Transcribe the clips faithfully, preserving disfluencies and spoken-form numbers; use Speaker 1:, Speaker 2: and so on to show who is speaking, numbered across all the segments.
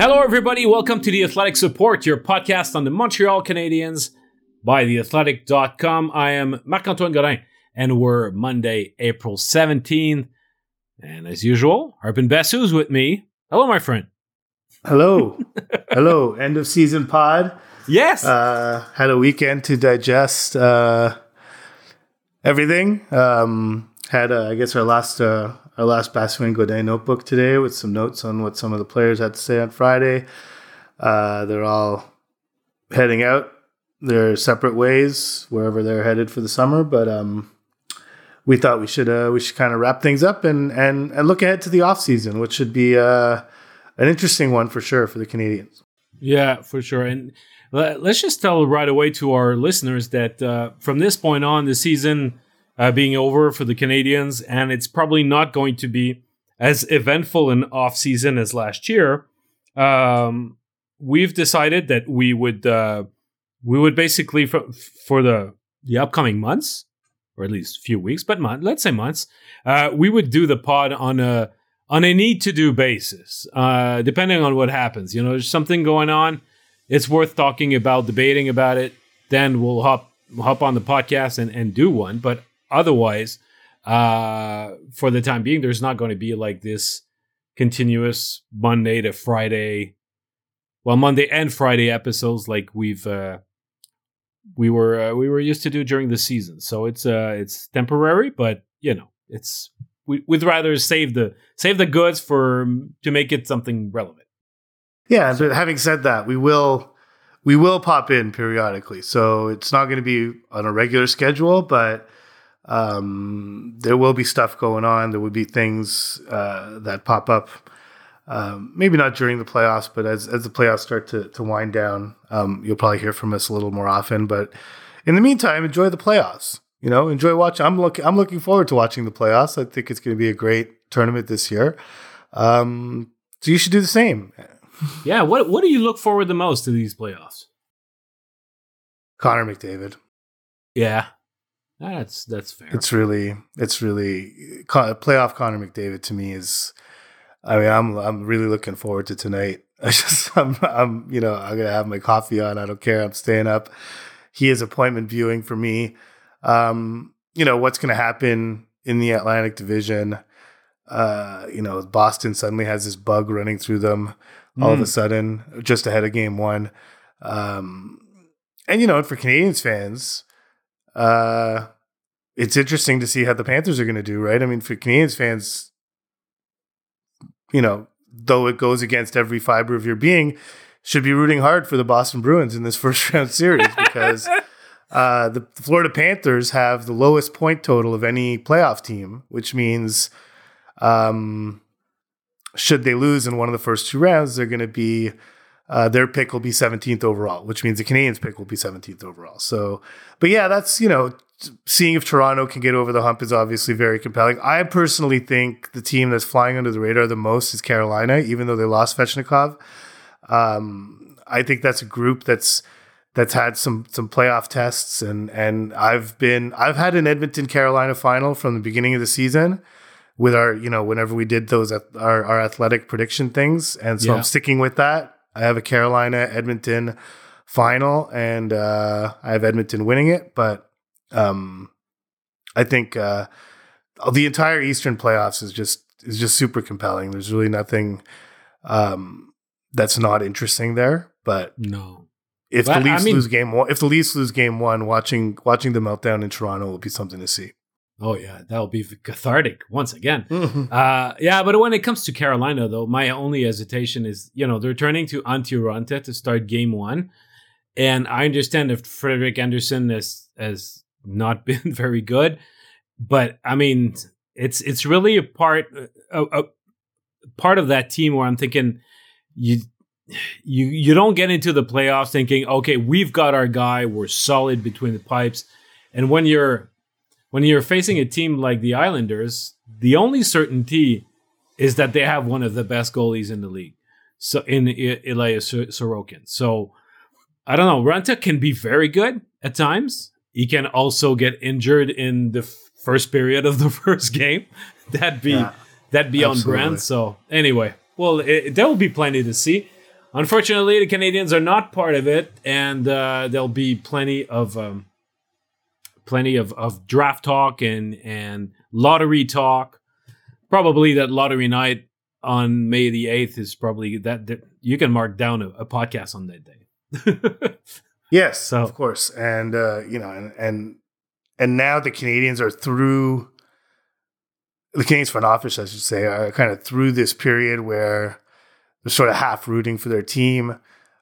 Speaker 1: Hello, everybody. Welcome to The Athletic Support, your podcast on the Montreal Canadiens by the athletic dot com. I am Marc-Antoine Godin, and we're Monday, April seventeenth. And as usual, Arpin Bessu's with me. Hello, my friend.
Speaker 2: Hello. Hello. End of season pod.
Speaker 1: Yes.
Speaker 2: Uh, had a weekend to digest uh, everything. Um, had, uh, I guess, our last uh, our last Bassuin Godin notebook today with some notes on what some of the players had to say on Friday. Uh, they're all heading out their separate ways, wherever they're headed for the summer. But um, we thought we should uh, we should kind of wrap things up and, and, and look ahead to the off season, which should be uh, an interesting one for sure for the Canadiens.
Speaker 1: Yeah, for sure. And let's just tell right away to our listeners that uh, from this point on, the season uh, being over for the Canadiens, and it's probably not going to be as eventful an off-season as last year. Um, we've decided that we would uh, we would basically for, for the the upcoming months, or at least a few weeks, but month, let's say months, uh, we would do the pod on a on a need-to-do basis, uh, depending on what happens. You know, there's something going on. It's worth talking about, debating about it. Then we'll hop hop on the podcast and, and do one. But otherwise, uh, for the time being, there's not going to be like this continuous Monday to Friday, well, Monday and Friday episodes like we've uh, we were uh, we were used to do during the season. So it's uh, it's temporary, but you know, it's we, we'd rather save the save the goods for to make it something relevant.
Speaker 2: Yeah, but having said that, we will we will pop in periodically. So it's not going to be on a regular schedule, but um, there will be stuff going on. There will be things uh, that pop up. Um, maybe not during the playoffs, but as as the playoffs start to to wind down, um, you'll probably hear from us a little more often. But in the meantime, enjoy the playoffs. You know, enjoy watching. I'm looking. I'm looking forward to watching the playoffs. I think it's going to be a great tournament this year. Um, so you should do the same.
Speaker 1: Yeah, what what do you look forward the most to these playoffs?
Speaker 2: Connor McDavid.
Speaker 1: Yeah, that's that's fair.
Speaker 2: It's really, it's really playoff Connor McDavid to me is. I mean, I'm I'm really looking forward to tonight. I just I'm I'm you know I'm gonna have my coffee on. I don't care. I'm staying up. He is appointment viewing for me. Um, you know what's gonna happen in the Atlantic Division. Uh, you know, Boston suddenly has this bug running through them. All mm. of a sudden, just ahead of game one. Um, and, you know, for Canadiens fans, uh, it's interesting to see how the Panthers are going to do, right? I mean, for Canadiens fans, you know, though it goes against every fiber of your being, should be rooting hard for the Boston Bruins in this first round series because uh, the Florida Panthers have the lowest point total of any playoff team, which means um, should they lose in one of the first two rounds, they're going to be uh, their pick will be seventeenth overall, which means the Canadiens pick will be seventeenth overall. So, but yeah, that's, you know, seeing if Toronto can get over the hump is obviously very compelling. I personally think the team that's flying under the radar the most is Carolina, even though they lost Svechnikov. Um, I think that's a group that's that's had some some playoff tests, and and I've been I've had an Edmonton Carolina final from the beginning of the season. With our, you know, whenever we did those, our, our athletic prediction things. And so yeah. I'm sticking with that. I have a Carolina Edmonton final, and uh, I have Edmonton winning it. But um, I think uh, the entire Eastern playoffs is just is just super compelling. There's really nothing um, that's not interesting there. But
Speaker 1: no,
Speaker 2: if
Speaker 1: but,
Speaker 2: the Leafs
Speaker 1: I mean,
Speaker 2: lose game one, if the Leafs lose game one, watching watching the meltdown in Toronto will be something to see.
Speaker 1: Oh, yeah, that'll be cathartic once again.
Speaker 2: Mm-hmm.
Speaker 1: Uh, yeah, but when it comes to Carolina, though, my only hesitation is, you know, they're turning to Antti Raanta to start game one. And I understand if Frederik Andersen has, has not been very good. But, I mean, it's it's really a part, a, a part of that team where I'm thinking you, you, you don't get into the playoffs thinking, okay, we've got our guy, we're solid between the pipes. And when you're When you're facing a team like the Islanders, the only certainty is that they have one of the best goalies in the league, so in Ilya Sorokin. So I don't know. Raanta can be very good at times. He can also get injured in the first period of the first game. That'd be yeah, that'd be absolutely on brand. So anyway, well, it, there will be plenty to see. unfortunately, the Canadiens are not part of it, and uh, there'll be plenty of um, plenty of, of draft talk and and lottery talk. Probably that lottery night on May the eighth is probably that, that you can mark down a, a podcast on that day.
Speaker 2: Yes,
Speaker 1: so,
Speaker 2: of course, and uh, you know, and and and now the Canadiens are through. The Canadiens front office, I should say, are kind of through this period where they're sort of half rooting for their team,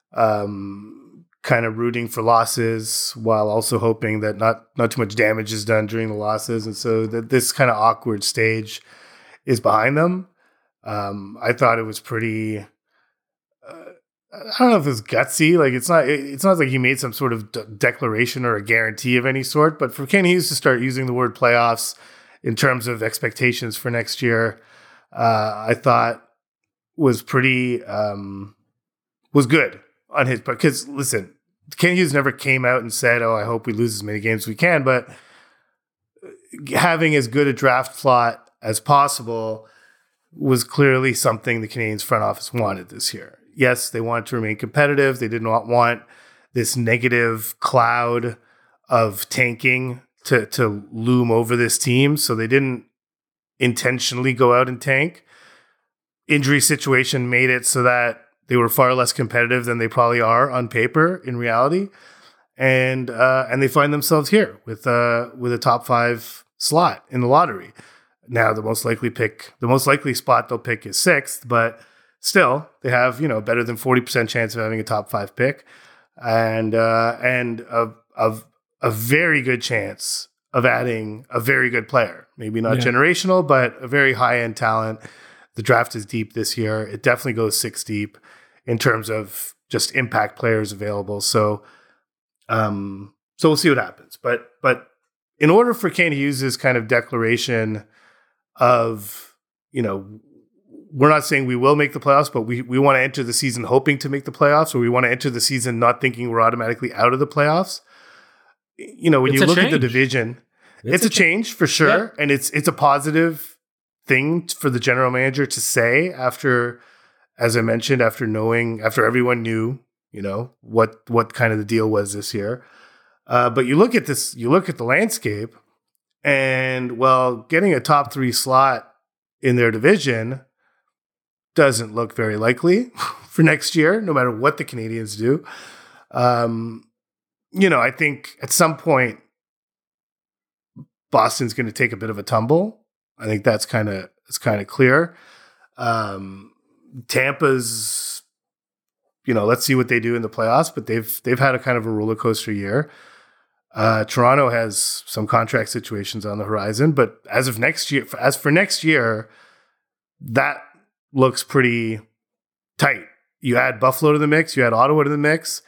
Speaker 2: um, kind of rooting for losses while also hoping that not not too much damage is done during the losses, and so that this kind of awkward stage is behind them. Um, I thought it was pretty. Uh, I don't know if it's gutsy. Like it's not. It's not like he made some sort of de- declaration or a guarantee of any sort. But for Ken Hughes to start using the word playoffs in terms of expectations for next year, uh, I thought was pretty um, was good on his part. Because listen, Ken Hughes never came out and said, "Oh, I hope we lose as many games as we can." But having as good a draft slot as possible was clearly something the Canadiens front office wanted this year. Yes, they wanted to remain competitive. They did not want this negative cloud of tanking to, to loom over this team. So they didn't intentionally go out and tank. Injury situation made it so that they were far less competitive than they probably are on paper in reality. And uh, and they find themselves here with uh, with a top five slot in the lottery. Now the most likely pick, the most likely spot they'll pick is sixth, but still they have, you know, better than forty percent chance of having a top five pick, and uh, and a, a a very good chance of adding a very good player. Maybe not yeah. generational, but a very high end talent. The draft is deep this year. It definitely goes six deep in terms of just impact players available. So, um, so we'll see what happens. But but in order for Ken Hughes' kind of declaration of, you know, we're not saying we will make the playoffs, but we, we want to enter the season hoping to make the playoffs, or we want to enter the season not thinking we're automatically out of the playoffs. You know, when it's you look change. at the division, it's, it's a, a change, change for sure. Yeah. And it's it's a positive thing for the general manager to say after, as I mentioned, after knowing, after everyone knew, you know, what what kind of the deal was this year. Uh, but you look at this, you look at the landscape, and, well, getting a top three slot in their division doesn't look very likely for next year, no matter what the Canadiens do. Um, you know, I think at some point, Boston's going to take a bit of a tumble. I think that's kind of it's kind of clear. Um, Tampa's, you know, let's see what they do in the playoffs, but they've they've had a kind of a roller coaster year. Uh, Toronto has some contract situations on the horizon, but as of next year, as for next year, that looks pretty tight. You add Buffalo to the mix, you add Ottawa to the mix,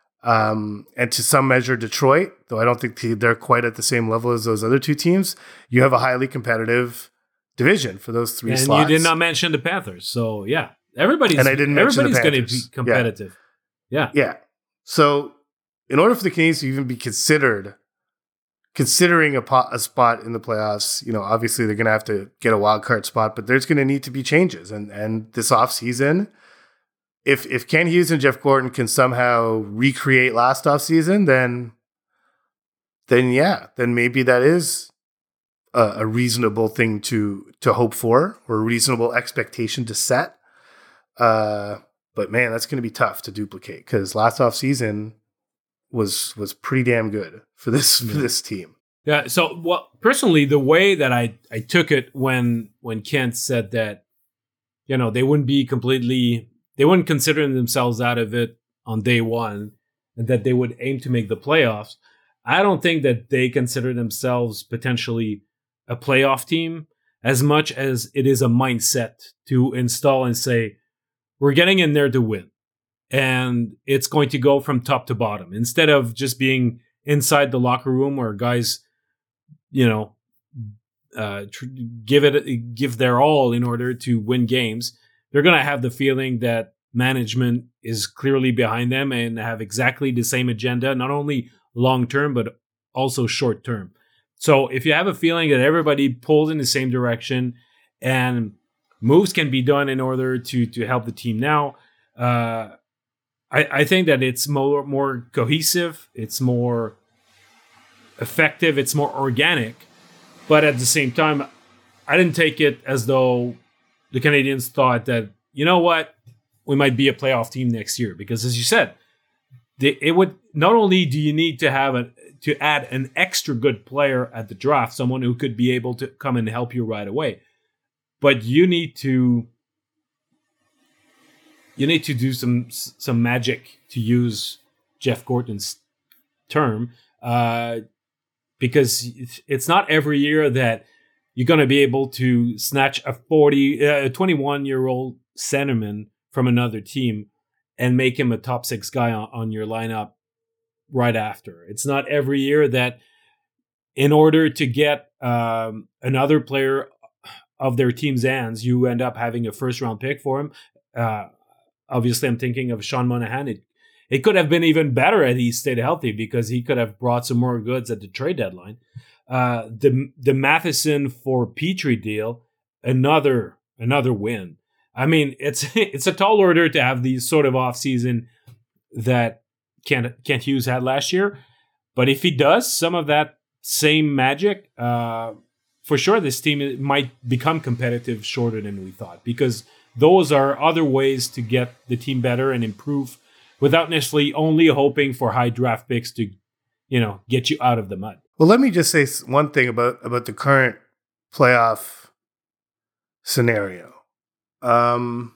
Speaker 2: um, and to some measure Detroit, though I don't think they're quite at the same level as those other two teams. You have a highly competitive division for those three
Speaker 1: and
Speaker 2: slots.
Speaker 1: And you did not mention the Panthers, so yeah, everybody's
Speaker 2: and I didn't mention
Speaker 1: everybody's
Speaker 2: the
Speaker 1: going to be competitive. Yeah,
Speaker 2: yeah. yeah. So, in order for the Canadiens to even be considered, considering a, pot, a spot in the playoffs, you know, obviously they're going to have to get a wild card spot, but there's going to need to be changes. And and this offseason, if if Ken Hughes and Jeff Gorton can somehow recreate last offseason, then then yeah, then maybe that is a, a reasonable thing to to hope for, or a reasonable expectation to set. Uh, but man, that's going to be tough to duplicate, because last offseason was was pretty damn good for this for this team.
Speaker 1: Yeah. So, well, personally, the way that I, I took it when when Kent said that, you know, they wouldn't be completely, they wouldn't consider themselves out of it on day one, and that they would aim to make the playoffs. I don't think that they consider themselves potentially a playoff team as much as it is a mindset to install and say, we're getting in there to win. And it's going to go from top to bottom, instead of just being inside the locker room where guys, you know, uh, tr- give it, give their all in order to win games. They're going to have the feeling that management is clearly behind them and have exactly the same agenda, not only long term, but also short term. So if you have a feeling that everybody pulls in the same direction and moves can be done in order to, to help the team now, uh, I, I think that it's more more cohesive, it's more effective, it's more organic. But at the same time, I didn't take it as though the Canadians thought that, you know what, we might be a playoff team next year. Because as you said, they, it would not only do you need to have a, to add an extra good player at the draft, someone who could be able to come and help you right away, but you need to you need to do some some magic, to use Jeff Gorton's term, uh, because it's not every year that you're going to be able to snatch a forty, uh, a twenty-one year old centerman from another team and make him a top six guy on, on your lineup right after. It's not every year that, in order to get um, another player of their team's hands, you end up having a first round pick for him. Uh, obviously, I'm thinking of Sean Monahan. It, it could have been even better had he stayed healthy, because he could have brought some more goods at the trade deadline. Uh, the the Matheson for Petrie deal, another another win. I mean, it's it's a tall order to have these sort of offseason that Kent, Kent Hughes had last year. But if he does some of that same magic, uh, for sure this team might become competitive shorter than we thought, because those are other ways to get the team better and improve without necessarily only hoping for high draft picks to, you know, get you out of the mud.
Speaker 2: Well, let me just say one thing about, about the current playoff scenario. Um,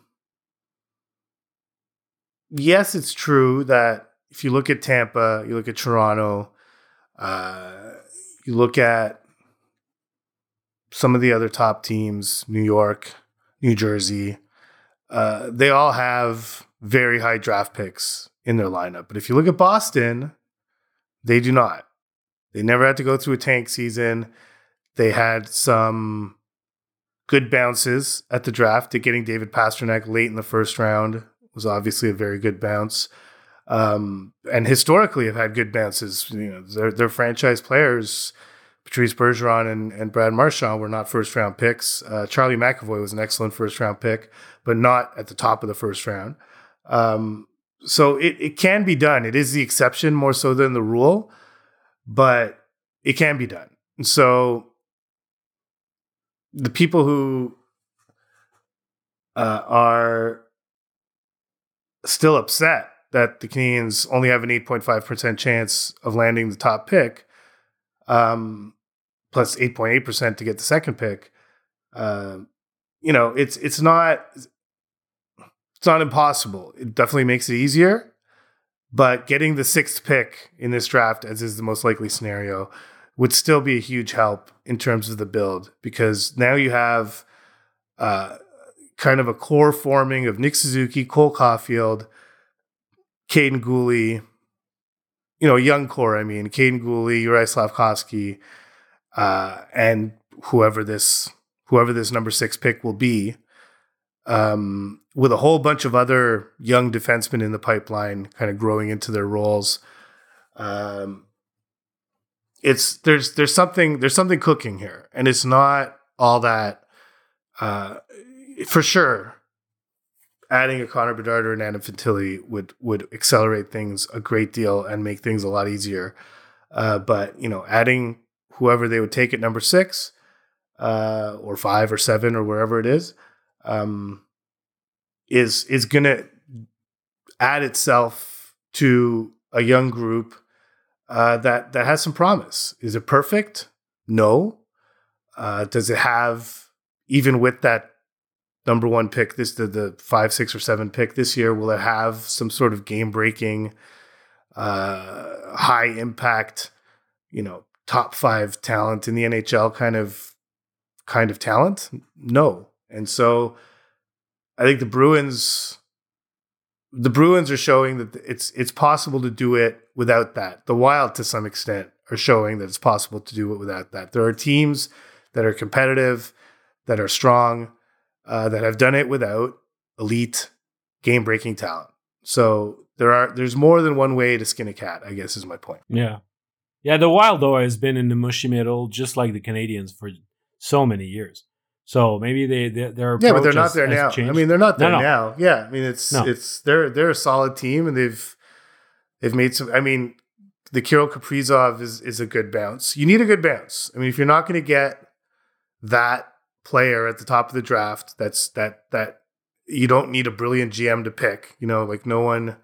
Speaker 2: yes, it's true that if you look at Tampa, you look at Toronto, uh, you look at some of the other top teams, New York, New Jersey, uh, they all have very high draft picks in their lineup. But if you look at Boston, they do not. They never had to go through a tank season. They had some good bounces at the draft. Getting David Pastrnak late in the first round was obviously a very good bounce. Um, and historically have had good bounces. You know, their, their franchise players, Patrice Bergeron and, and Brad Marchand, were not first round picks. Uh, Charlie McAvoy was an excellent first round pick, but not at the top of the first round. Um, so it, it can be done. It is the exception more so than the rule, but it can be done. And so the people who uh, are still upset that the Canadians only have an eight point five percent chance of landing the top pick, um, plus eight point eight percent to get the second pick, uh, you know, it's it's not it's not impossible. It definitely makes it easier, but getting the sixth pick in this draft, as is the most likely scenario, would still be a huge help in terms of the build, because now you have uh, kind of a core forming of Nick Suzuki, Cole Caulfield, Caden Gooley, you know, a young core, I mean, Caden Gooley, Uri Slavkovsky, uh, and whoever this whoever this number six pick will be, um, with a whole bunch of other young defensemen in the pipeline kind of growing into their roles. Um, it's there's there's something there's something cooking here, and it's not all that uh, for sure. Adding a Connor Bedard or an Adam Fantilli would would accelerate things a great deal and make things a lot easier. Uh, but you know, adding whoever they would take at number six, uh, or five or seven or wherever it is, um, is is going to add itself to a young group uh, that that has some promise. Is it perfect? No. Uh, does it have, even with that number one pick, this the, the five, six, or seven pick this year, will it have some sort of game-breaking, uh, high-impact, you know, top five talent in the N H L kind of kind of talent? No. And so I think the Bruins the Bruins are showing that it's it's possible to do it without that. The Wild, to some extent, are showing that it's possible to do it without that. There are teams that are competitive, that are strong, Uh, that have done it without elite game-breaking talent. So there are there's more than one way to skin a cat, I guess is my point.
Speaker 1: Yeah. Yeah, the Wild, though, has been in the mushy middle, just like the Canadians, for so many years. So maybe they, they their
Speaker 2: yeah, but they're
Speaker 1: approach
Speaker 2: not
Speaker 1: has-
Speaker 2: there
Speaker 1: has
Speaker 2: now.
Speaker 1: changed.
Speaker 2: I mean, they're not there
Speaker 1: No, no.
Speaker 2: now. Yeah, I mean, it's
Speaker 1: No.
Speaker 2: it's they're they're a solid team, and they've they've made some. I mean, the Kirill Kaprizov is is a good bounce. You need a good bounce. I mean, if you're not going to get that player at the top of the draft, that's that that you don't need a brilliant G M to pick. You know, like no one,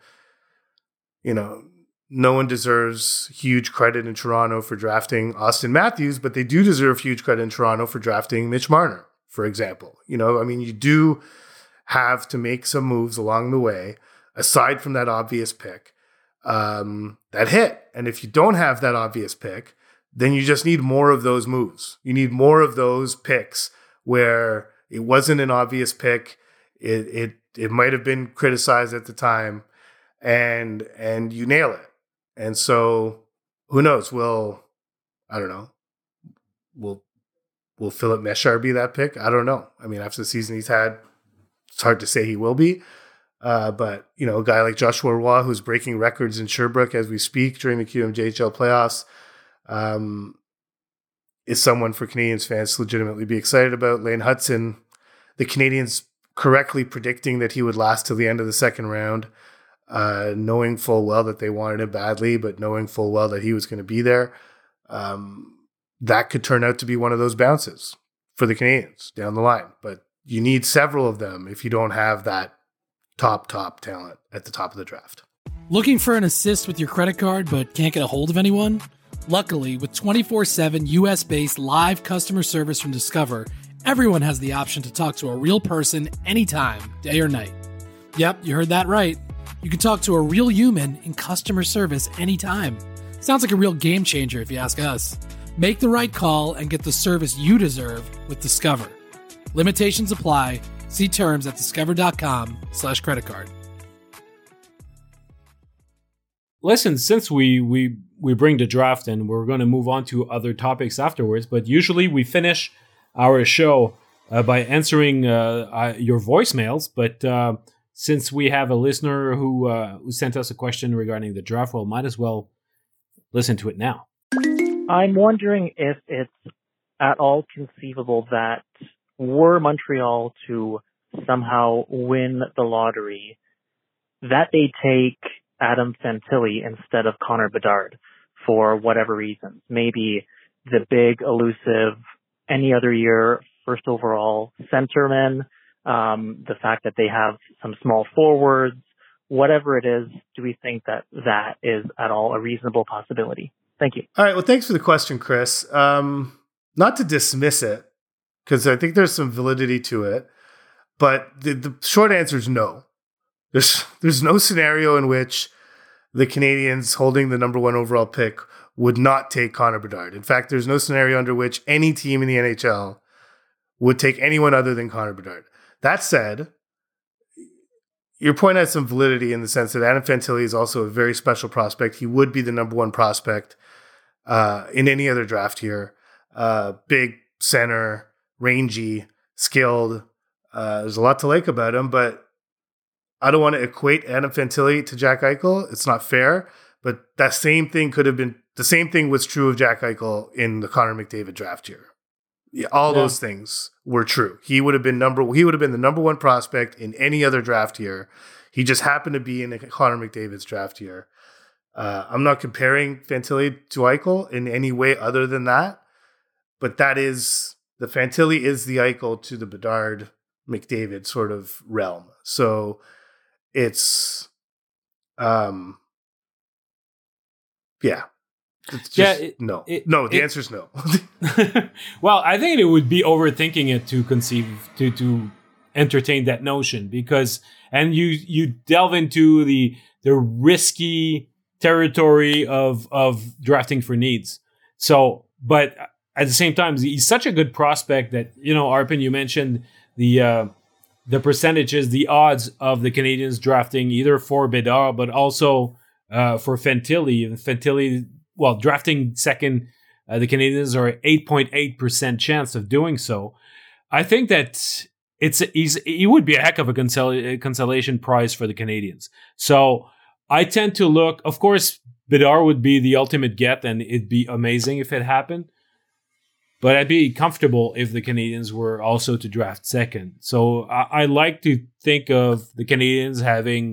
Speaker 2: you know, no one deserves huge credit in Toronto for drafting Austin Matthews, but they do deserve huge credit in Toronto for drafting Mitch Marner, for example. You know, I mean, you do have to make some moves along the way, aside from that obvious pick, um, that hit. And if you don't have that obvious pick, then you just need more of those moves. You need more of those picks where it wasn't an obvious pick. It it it might have been criticized at the time, and and you nail it. And so, who knows? Will I don't know. Will Will Philip Meshar be that pick? I don't know. I mean, after the season he's had, it's hard to say he will be. Uh, but, you know, a guy like Joshua Roy, who's breaking records in Sherbrooke as we speak during the Q M J H L playoffs, um, is someone for Canadiens fans to legitimately be excited about. Lane Hudson, the Canadiens correctly predicting that he would last till the end of the second round, uh, knowing full well that they wanted him badly, but knowing full well that he was going to be there. Um, that could turn out to be one of those bounces for the Canadiens down the line. But you need several of them if you don't have that top, top talent at the top of the draft.
Speaker 3: Looking for an assist with your credit card but can't get a hold of anyone? Luckily, with twenty-four seven U S-based live customer service from Discover, everyone has the option to talk to a real person anytime, day or night. Yep, you heard that right. You can talk to a real human in customer service anytime. Sounds like a real game changer if you ask us. Make the right call and get the service you deserve with Discover. Limitations apply. See terms at discover.com slash credit card.
Speaker 1: Listen, since we we we bring the draft and we're going to move on to other topics afterwards, but usually we finish our show uh, by answering uh, uh, your voicemails. But uh, since we have a listener who uh, who sent us a question regarding the draft, well, might as well listen to it now.
Speaker 4: I'm wondering if it's at all conceivable that were Montreal to somehow win the lottery, that they take Adam Fantilli instead of Connor Bedard for whatever reasons. Maybe the big, elusive, any other year, first overall centerman, um, the fact that they have some small forwards, whatever it is, do we think that that is at all a reasonable possibility? Thank you.
Speaker 2: All right. Well, thanks for the question, Chris. Um, not to dismiss it, because I think there's some validity to it, but the, the short answer is no. There's there's no scenario in which the Canadiens holding the number one overall pick would not take Connor Bedard. In fact, there's no scenario under which any team in the N H L would take anyone other than Connor Bedard. That said, your point has some validity in the sense that Adam Fantilli is also a very special prospect. He would be the number one prospect uh, in any other draft here. Uh, big center, rangy, skilled. Uh, there's a lot to like about him, but I don't want to equate Adam Fantilli to Jack Eichel. It's not fair, but that same thing could have been, the same thing was true of Jack Eichel in the Connor McDavid draft year. Yeah, all yeah. those things were true. He would have been number, he would have been the number one prospect in any other draft year. He just happened to be in Connor McDavid's draft year. Uh, I'm not comparing Fantilli to Eichel in any way other than that, but that is, the Fantilli is the Eichel to the Bedard McDavid sort of realm. So it's, um, yeah, it's just,
Speaker 1: yeah, it,
Speaker 2: no,
Speaker 1: it,
Speaker 2: no. The
Speaker 1: it,
Speaker 2: answer is no.
Speaker 1: Well, I think it would be overthinking it to conceive to to entertain that notion because, and you you delve into the the risky territory of of drafting for needs. So, but at the same time, he's such a good prospect that, you know, Arpin, you mentioned the. Uh, The percentages, the odds of the Canadiens drafting either for Bedard, but also uh, for Fantilli. Fantilli, well, drafting second, uh, the Canadiens are eight point eight percent chance of doing so. I think that it's he's, he would be a heck of a consol- consolation prize for the Canadiens. So I tend to look, of course, Bedard would be the ultimate get, and it'd be amazing if it happened. but I'd be comfortable if the Canadiens were also to draft second. So I, I like to think of the Canadiens having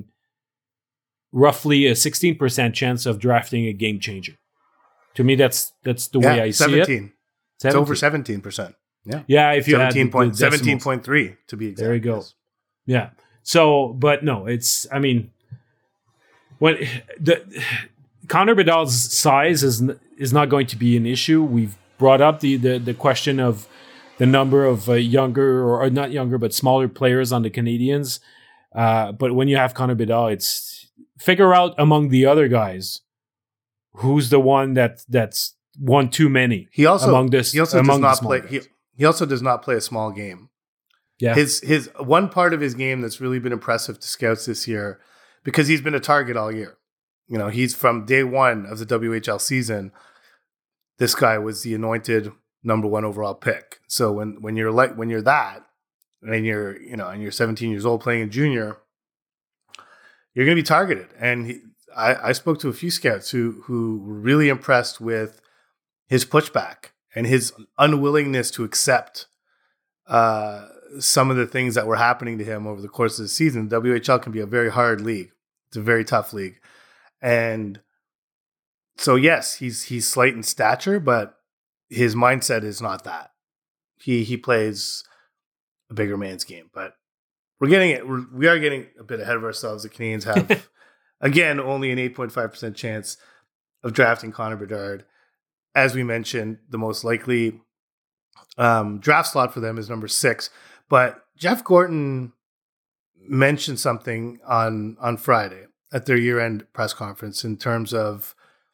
Speaker 1: roughly a sixteen percent chance of drafting a game changer. To me, that's that's the
Speaker 2: yeah,
Speaker 1: way I
Speaker 2: seventeen.
Speaker 1: see it.
Speaker 2: It's over seventeen percent. Yeah.
Speaker 1: Yeah, if you
Speaker 2: seventeen
Speaker 1: add
Speaker 2: point,
Speaker 1: the
Speaker 2: seventeen point three to be exact.
Speaker 1: There you go.
Speaker 2: Yes.
Speaker 1: Yeah. So, but no, it's, I mean, when the Connor Bedard's size is is not going to be an issue. We've brought up the the, the question of the number of uh, younger or, or not younger but smaller players on the Canadiens. Uh, but when you have Connor Bedard, it's figure out among the other guys who's the one that that's one too many.
Speaker 2: He also
Speaker 1: among this
Speaker 2: he also
Speaker 1: among
Speaker 2: does
Speaker 1: the
Speaker 2: not play.
Speaker 1: small
Speaker 2: He,
Speaker 1: guys.
Speaker 2: he also does not play a small game.
Speaker 1: Yeah.
Speaker 2: His his one part of his game that's really been impressive to scouts this year, because he's been a target all year. You know, he's from day one of the W H L season. This guy was the anointed number one overall pick. So when when you're like when you're that, and you're you know and you're seventeen years old playing in junior, you're going to be targeted. And he, I I spoke to a few scouts who who were really impressed with his pushback and his unwillingness to accept uh, some of the things that were happening to him over the course of the season. W H L can be a very hard league. It's a very tough league. And so, yes, he's he's slight in stature, but his mindset is not that. He he plays a bigger man's game. But we're getting it. We're, we are getting a bit ahead of ourselves. The Canadiens have, again, only an eight point five percent chance of drafting Connor Bedard. As we mentioned, the most likely um, draft slot for them is number six. But Jeff Gorton mentioned something on, on Friday at their year-end press conference in terms of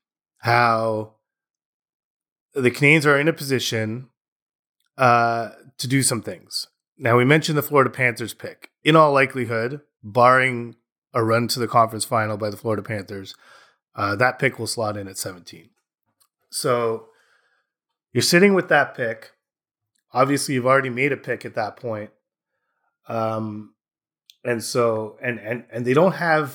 Speaker 2: how the Canadiens are in a position uh, to do some things. Now, we mentioned the Florida Panthers pick. In all likelihood, barring a run to the conference final by the Florida Panthers, uh, that pick will slot in at seventeen. So you're sitting with that pick. Obviously, you've already made a pick at that point. Um, and so, and, and, and they don't have,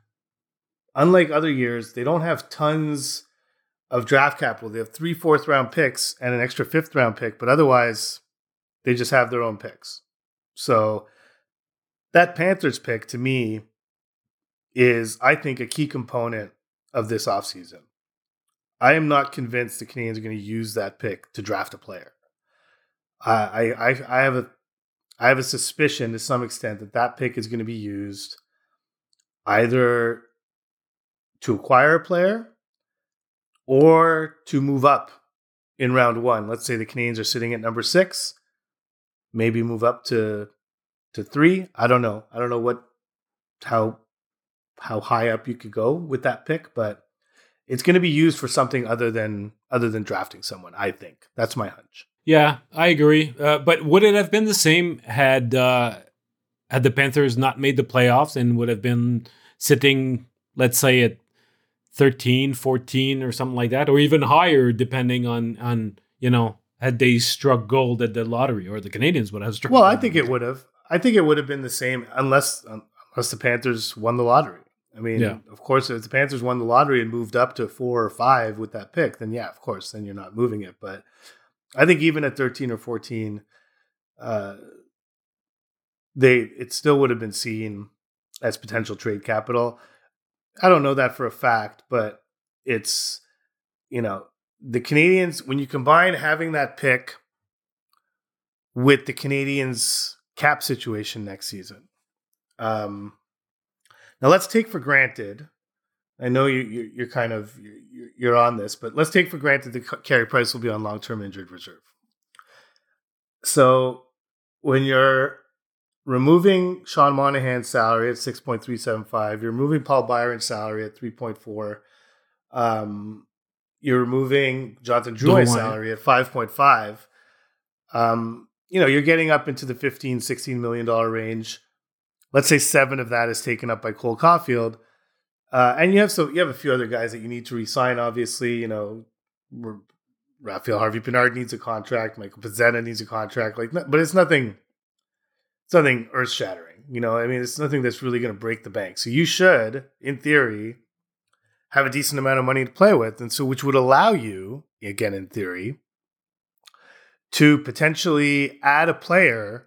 Speaker 2: unlike other years, they don't have tons of draft capital. They have three fourth round picks and an extra fifth round pick, but otherwise they just have their own picks. So that Panthers pick to me is, I think, a key component of this offseason. I am not convinced the Canadiens are going to use that pick to draft a player. I, I, I have a, I have a suspicion to some extent that that pick is going to be used either to acquire a player or to move up in round one. Let's say the Canadiens are sitting at number six, maybe move up to to three. I don't know. I don't know what how how high up you could go with that pick, but it's going to be used for something other than other than drafting someone. I think that's my hunch.
Speaker 1: Yeah, I agree. Uh, but would it have been the same had uh, had the Panthers not made the playoffs and would have been sitting, let's say, at thirteen, fourteen or something like that, or even higher, depending on, on you know, had they struck gold at the lottery, or the Canadiens would have struck
Speaker 2: Well,
Speaker 1: gold.
Speaker 2: I think it would have. I think it would have been the same unless unless the Panthers won the lottery. I mean,
Speaker 1: Yeah.
Speaker 2: Of course, if the Panthers won the lottery and moved up to four or five with that pick, then yeah, of course, then you're not moving it. But I think even at thirteen or fourteen, uh, they it still would have been seen as potential trade capital. I don't know that for a fact, but it's, you know, the Canadiens, when you combine having that pick with the Canadiens' cap situation next season. Um, now let's take for granted, I know you, you, you're kind of, you're, you're on this, but let's take for granted that Carey Price will be on long-term injured reserve. So when you're removing Sean Monahan's salary at six point three seven five, you're removing Paul Byron's salary at three point four, um, you're removing Jonathan Drouin's salary at five point five. Um, you know, you're getting up into the fifteen, sixteen million dollars range. Let's say seven of that is taken up by Cole Caulfield. Uh, and you have so you have a few other guys that you need to re-sign, obviously. You know, Raphael Harvey-Pinard needs a contract. Michael Pezzetta needs a contract. Like, but it's nothing, it's nothing earth-shattering. You know, I mean, it's nothing that's really going to break the bank. So you should, in theory, have a decent amount of money to play with. And so, which would allow you, again, in theory, to potentially add a player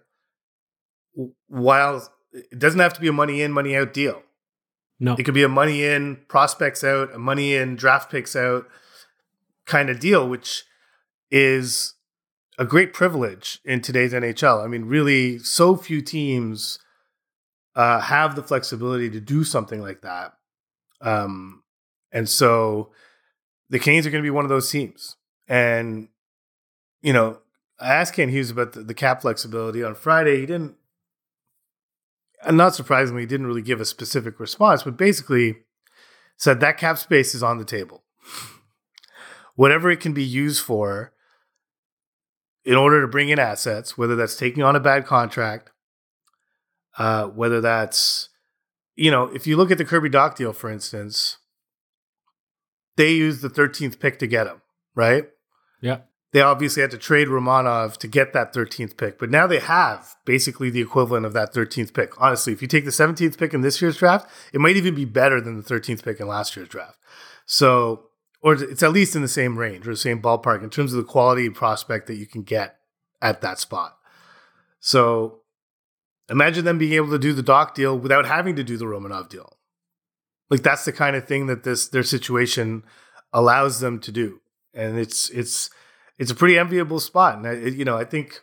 Speaker 2: while it doesn't have to be a money in, money out deal.
Speaker 1: No.
Speaker 2: It could be a money in, prospects out, a money in, draft picks out kind of deal, which is a great privilege in today's N H L. I mean, really, so few teams uh, have the flexibility to do something like that. Um, and so the Canes are going to be one of those teams. And, you know, I asked Ken Hughes about the, the cap flexibility on Friday. He didn't, and not surprisingly, he didn't really give a specific response, but basically said that cap space is on the table. Whatever it can be used for in order to bring in assets, whether that's taking on a bad contract, uh, whether that's, you know, if you look at the Kirby Dach deal, for instance, they used the thirteenth pick to get him, right?
Speaker 1: Yeah.
Speaker 2: They obviously had to trade Romanov to get that thirteenth pick, but now they have basically the equivalent of that thirteenth pick. Honestly, if you take the seventeenth pick in this year's draft, it might even be better than the thirteenth pick in last year's draft. So, or it's at least in the same range or the same ballpark in terms of the quality prospect that you can get at that spot. So imagine them being able to do the Dach deal without having to do the Romanov deal. Like, that's the kind of thing that this their situation allows them to do. And it's it's it's a pretty enviable spot. And, I, you know, I think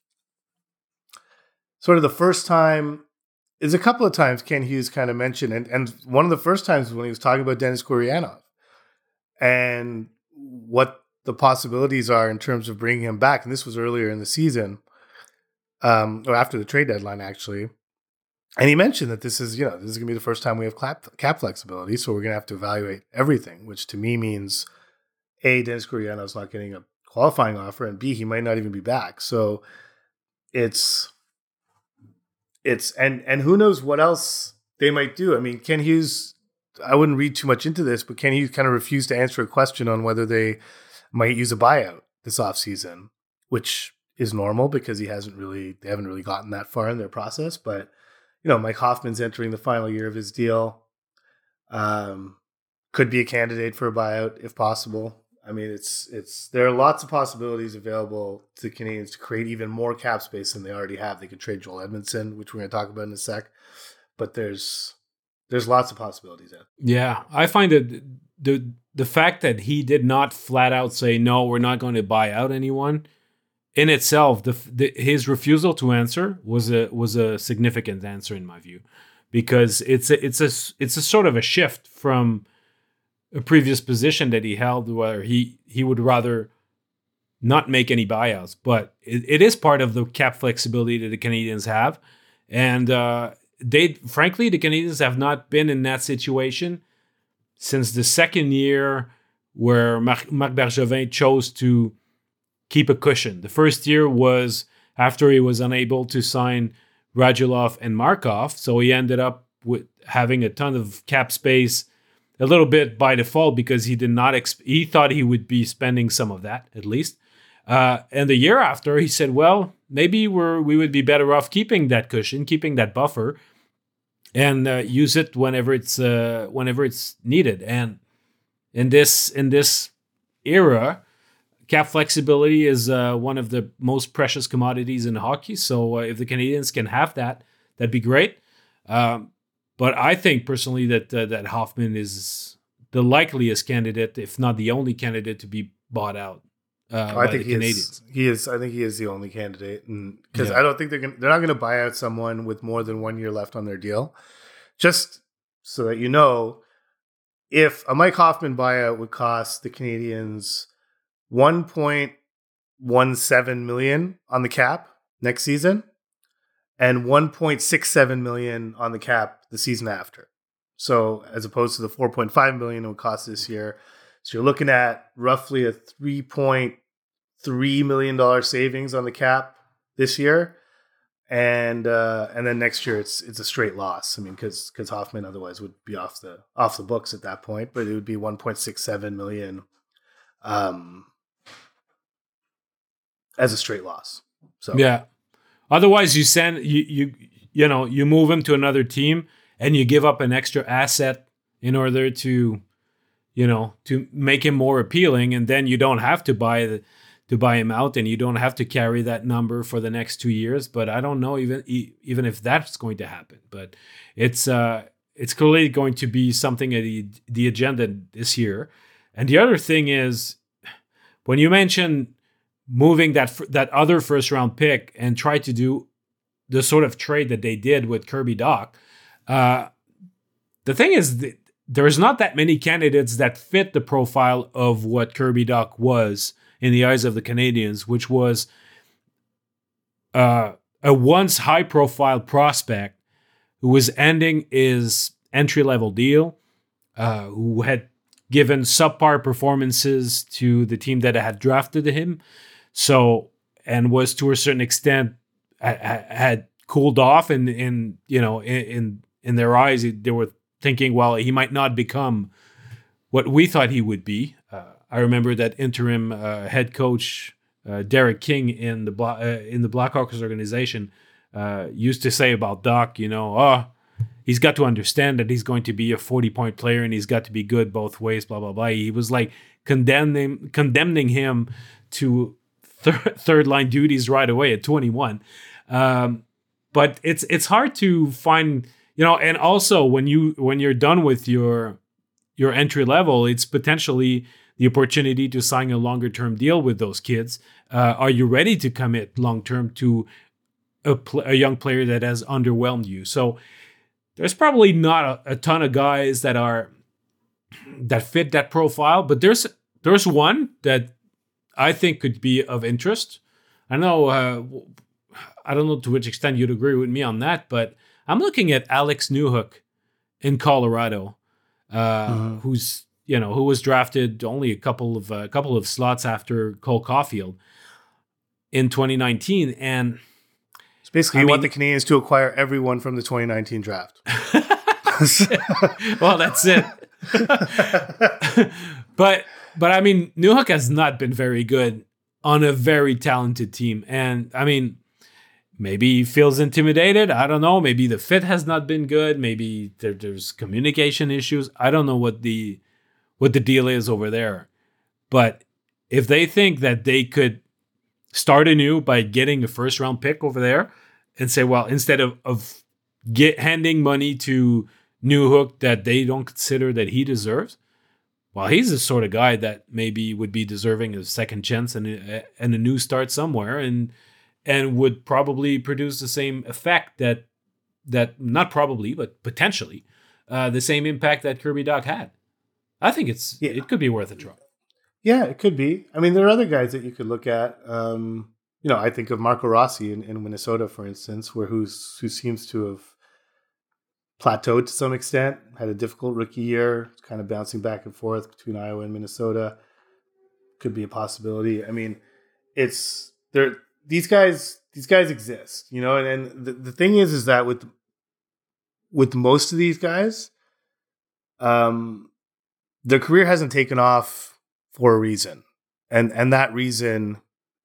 Speaker 2: sort of the first time, is a couple of times Ken Hughes kind of mentioned, and, and one of the first times when he was talking about Denis Gurianov and what the possibilities are in terms of bringing him back. And this was earlier in the season, um, or after the trade deadline, actually. And he mentioned that this is, you know, this is going to be the first time we have cap, cap flexibility. So we're going to have to evaluate everything, which to me means A, Denis Gurianov is not getting a qualifying offer, and B, he might not even be back. So it's, it's, and, and who knows what else they might do. I mean, Ken Hughes, I wouldn't read too much into this, but Ken Hughes kind of refused to answer a question on whether they might use a buyout this offseason, which is normal because he hasn't really, they haven't really gotten that far in their process. But, you know, Mike Hoffman's entering the final year of his deal. Um, could be a candidate for a buyout if possible. I mean, it's, it's, there are lots of possibilities available to the Canadiens to create even more cap space than they already have. They could trade Joel Edmondson, which we're going to talk about in a sec, but there's, there's lots of possibilities there.
Speaker 1: Yeah. I find that the, the fact that he did not flat out say, no, we're not going to buy out anyone in itself, the, the his refusal to answer was a, was a significant answer in my view, because it's a, it's a, it's a sort of a shift from a previous position that he held where he, he would rather not make any buyouts, but it, it is part of the cap flexibility that the Canadiens have. And uh, they, frankly, the Canadiens have not been in that situation since the second year where Marc, Marc Bergevin chose to keep a cushion. The first year was after he was unable to sign Radulov and Markov, so he ended up with having a ton of cap space a little bit by default because he did not, exp- he thought he would be spending some of that at least. Uh, and the year after, he said, well, maybe we're, we would be better off keeping that cushion, keeping that buffer, and uh, use it whenever it's uh, whenever it's needed. And in this in this era, cap flexibility is uh, one of the most precious commodities in hockey. So uh, if the Canadiens can have that, that'd be great. Um, But I think personally that uh, that Hoffman is the likeliest candidate, if not the only candidate, to be bought out uh,
Speaker 2: I
Speaker 1: by
Speaker 2: think
Speaker 1: the
Speaker 2: he
Speaker 1: Canadiens.
Speaker 2: Is, he is. I think he is the only candidate, and because
Speaker 1: Yeah.
Speaker 2: I don't think they're gonna, they're not going to buy out someone with more than one year left on their deal. Just so that you know, if a Mike Hoffman buyout would cost the Canadiens one point one seven million on the cap next season, and one point six seven million on the cap the season after. So as opposed to the four point five million it would cost this year. So you're looking at roughly a three point three million dollars savings on the cap this year. And uh, and then next year it's it's a straight loss. I mean, because because Hoffman otherwise would be off the off the books at that point, but it would be one point six seven million um, as a straight loss. So
Speaker 1: Yeah. Otherwise, you send you you you know you move him to another team and you give up an extra asset in order to, you know, to make him more appealing, and then you don't have to buy the to buy him out, and you don't have to carry that number for the next two years. But I don't know even even if that's going to happen. But it's uh, it's clearly going to be something at the, the agenda this year. And the other thing is, when you mention moving that that other first round pick and try to do the sort of trade that they did with Kirby Dach, uh, the thing is that there's not that many candidates that fit the profile of what Kirby Dach was in the eyes of the Canadiens, which was uh, a once high-profile prospect who was ending his entry-level deal, uh, who had given subpar performances to the team that had drafted him, so and was to a certain extent had cooled off, and in you know in in their eyes they were thinking, well, he might not become what we thought he would be. Uh, I remember that interim uh, head coach uh, Derek King in the Bla- uh, in the Blackhawks organization uh, used to say about Dach, you know, oh, he's got to understand that he's going to be a forty-point player and he's got to be good both ways, blah, blah, blah. He was like condemning condemning him to thir- third-line duties right away at twenty-one. Um, but it's it's hard to find... You know, and also when you when you're done with your your entry level, it's potentially the opportunity to sign a longer term deal with those kids. Uh, are you ready to commit long term to a, pl- a young player that has underwhelmed you? So there's probably not a, a ton of guys that are that fit that profile, but there's there's one that I think could be of interest. I know uh, I don't know to which extent you'd agree with me on that, but I'm looking at Alex Newhook in Colorado, uh, mm-hmm. who's you know who was drafted only a couple of a uh, couple of slots after Cole Caulfield in twenty nineteen, and
Speaker 2: so basically,
Speaker 1: I
Speaker 2: you
Speaker 1: mean,
Speaker 2: want the Canadiens to acquire everyone from the twenty nineteen draft.
Speaker 1: Well, that's it. but but I mean, Newhook has not been very good on a very talented team, and I mean. Maybe he feels intimidated. I don't know. Maybe the fit has not been good. Maybe there, there's communication issues. I don't know what the what the deal is over there. But if they think that they could start anew by getting a first round pick over there and say, well, instead of, of get handing money to Newhook that they don't consider that he deserves, well, he's the sort of guy that maybe would be deserving a second chance and a, and a new start somewhere. And and would probably produce the same effect that, that not probably, but potentially, uh, the same impact that Kirby Dach had. I think it's yeah. it could be worth a try.
Speaker 2: Yeah, it could be. I mean, there are other guys that you could look at. Um, you know, I think of Marco Rossi in, in Minnesota, for instance, where who's who seems to have plateaued to some extent, had a difficult rookie year, kind of bouncing back and forth between Iowa and Minnesota. Could be a possibility. I mean, it's there. These guys, these guys exist, you know, and, and the, the thing is, is that with with most of these guys, um, their career hasn't taken off for a reason, and and that reason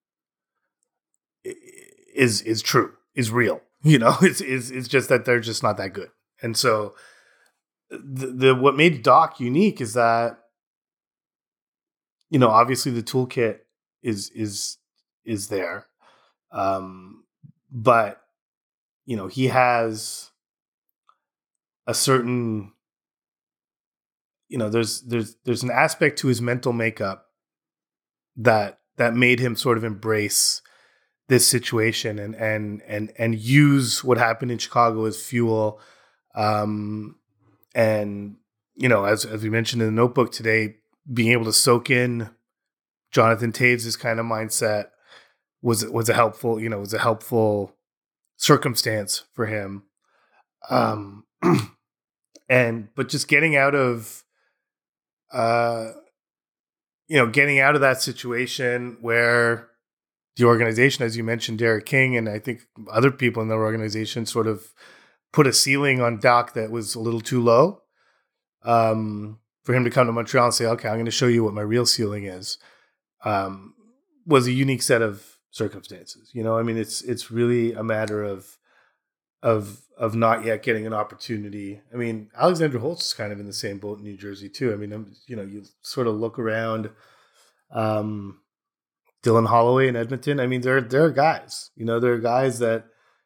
Speaker 2: is is true, is real. You know, it's it's it's just that they're just not that good, and so the, the what made Dach unique is that, you know, obviously the toolkit is is is there. Um, but you know, he has a certain, you know, there's, there's, there's an aspect to his mental makeup that, that made him sort of embrace this situation and, and, and, and use what happened in Chicago as fuel. Um, and, you know, as, as we mentioned in the notebook today, being able to soak in Jonathan Toews' kind of mindset was was a helpful, you know, was a helpful circumstance for him. Um, and but just getting out of, uh, you know, getting out of that situation where the organization, as you mentioned, Derek King, and I think other people in their organization sort of put a ceiling on Dach that was a little too low. Um, for him to come to Montreal and say, "Okay, I'm going to show you what my real ceiling is," um, was a unique set of circumstances. You know, I mean, it's it's really a matter of of of not yet getting an opportunity. I mean, Alexander Holtz is kind of in the same boat in New Jersey too. I mean, I'm, you know, you sort of look around. Um, Dylan Holloway in Edmonton. I mean, there there are guys. You know, there are guys that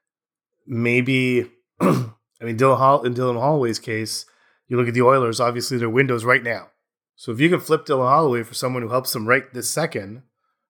Speaker 2: maybe. I mean, Dylan Holl- in Dylan Holloway's case, you look at the Oilers. Obviously, their window's right now. So if you can flip Dylan Holloway for someone who helps them right this second,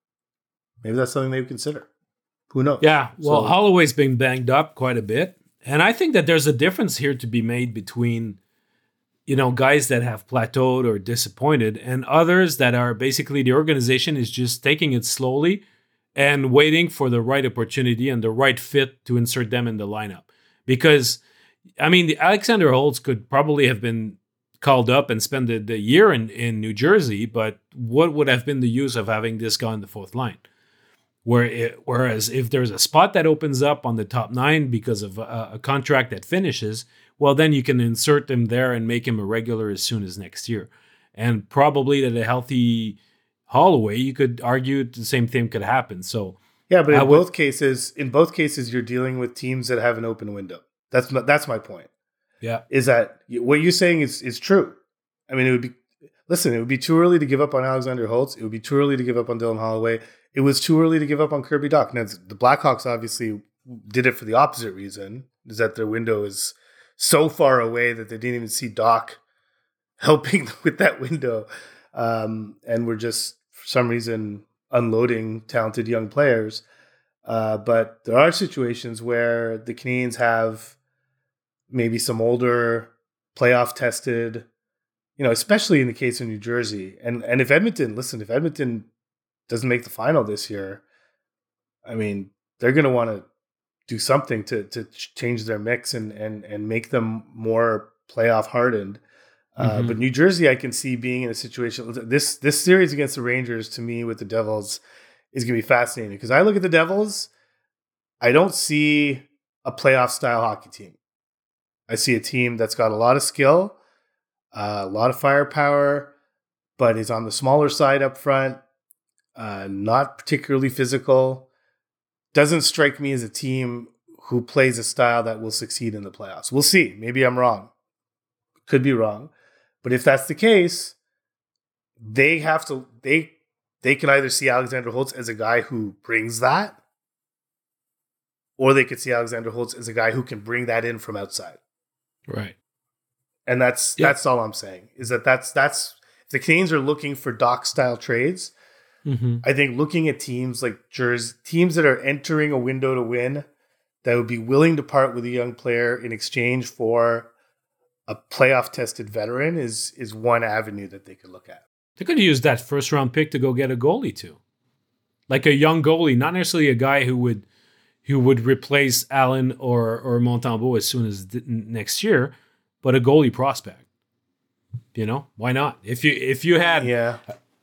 Speaker 2: maybe that's something they would consider. Who knows?
Speaker 1: Yeah. Well,
Speaker 2: So-
Speaker 1: Holloway's been banged up quite a bit, and I think that there's a difference here to be made between, you know, guys that have plateaued or disappointed and others that are basically the organization is just taking it slowly and waiting for the right opportunity and the right fit to insert them in the lineup. Because, I mean, the Alexander Holtz could probably have been called up and spend the, the year in, in New Jersey, but what would have been the use of having this guy in the fourth line? Where it, whereas if there's a spot that opens up on the top nine because of a, a contract that finishes, well, then you can insert him there and make him a regular as soon as next year. And probably that a healthy Holloway, you could argue the same thing could happen. So
Speaker 2: yeah, but in
Speaker 1: I would-
Speaker 2: both cases, in both cases, you're dealing with teams that have an open window. That's my, that's my point.
Speaker 1: yeah,
Speaker 2: Is that what you're saying is is true? I mean, it would be. Listen, it would be too early to give up on Alexander Holtz. It would be too early to give up on Dylan Holloway. It was too early to give up on Kirby Dach. Now, the Blackhawks obviously did it for the opposite reason, is that their window is so far away that they didn't even see Dach helping with that window. Um, and we're just, for some reason, unloading talented young players. Uh, but there are situations where the Canadiens have maybe some older playoff tested, you know, especially in the case of New Jersey. And and if Edmonton, listen, if Edmonton doesn't make the final this year, I mean, they're going to want to do something to to change their mix and and and make them more playoff hardened. Uh,
Speaker 1: Mhm.
Speaker 2: But New Jersey, I can see being in a situation. This this series against the Rangers, to me, with the Devils, is going to be fascinating because I look at the Devils, I don't see a playoff style hockey team. I see a team that's got a lot of skill, uh, a lot of firepower, but is on the smaller side up front, uh, not particularly physical. Doesn't strike me as a team who plays a style that will succeed in the playoffs. We'll see. Maybe I'm wrong. Could be wrong. But if that's the case, they have to, they, they can either see Alexander Holtz as a guy who brings that, or they could see Alexander Holtz as a guy who can bring that in from outside.
Speaker 1: right.
Speaker 2: And that's
Speaker 1: Yeah.
Speaker 2: that's all I'm saying, is that that's that's if the Canadiens are looking for Doc style trades,
Speaker 1: Mm-hmm.
Speaker 2: I think looking at teams like Jersey, teams that are entering a window to win, that would be willing to part with a young player in exchange for a playoff tested veteran is is one avenue that they could look at.
Speaker 1: They could use that first round pick to go get a goalie too, like a young goalie, not necessarily a guy who would who would replace Allen or or Montembeault as soon as th- next year, but a goalie prospect. You know, why not? If you if you had
Speaker 2: Yeah.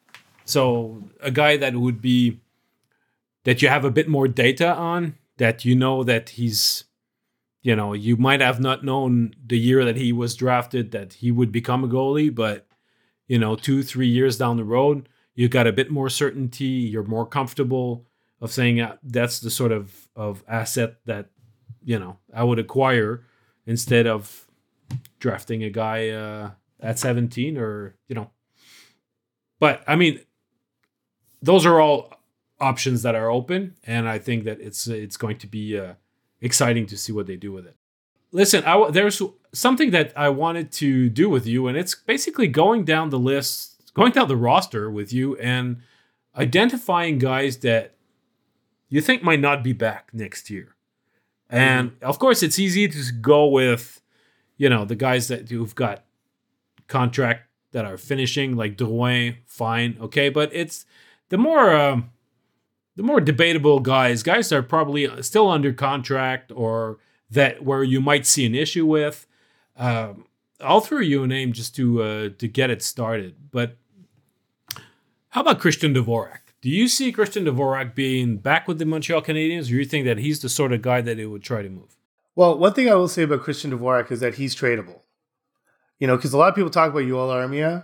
Speaker 1: so a guy that would be that you have a bit more data on, that you know that he's, you know, you might have not known the year that he was drafted that he would become a goalie, but you know, two, three years down the road, you got a bit more certainty. You're more comfortable of saying uh, that's the sort of, of asset that, you know, I would acquire instead of drafting a guy uh, at seventeen or, you know. But, I mean, those are all options that are open, and I think that it's it's going to be uh, exciting to see what they do with it. Listen, I, there's something that I wanted to do with you, and it's basically going down the list, going down the roster with you, and identifying guys that you think might not be back next year. And of course, it's easy to go with, you know, the guys that who've got contract that are finishing, like Drouin, fine, okay, but it's the more um, the more debatable guys, guys that are probably still under contract or that where you might see an issue with. Um, I'll throw you a name just to uh, to get it started. But how about Christian Dvorak? Do you see Christian Dvorak being back with the Montreal Canadiens, or do you think that he's the sort of guy that they would try to move?
Speaker 2: Well, one thing I will say about Christian Dvorak is that he's tradable. You know, because a lot of people talk about Yoel Armia.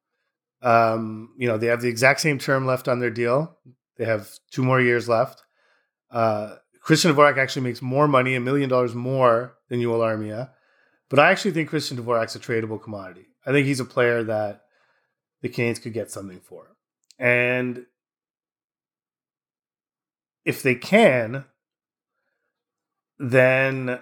Speaker 2: Um, you know, they have the exact same term left on their deal. They have two more years left. Uh, Christian Dvorak actually makes more money, a million dollars more than Yoel Armia. But I actually think Christian Dvorak's a tradable commodity. I think he's a player that the Canadiens could get something for. And if they can, then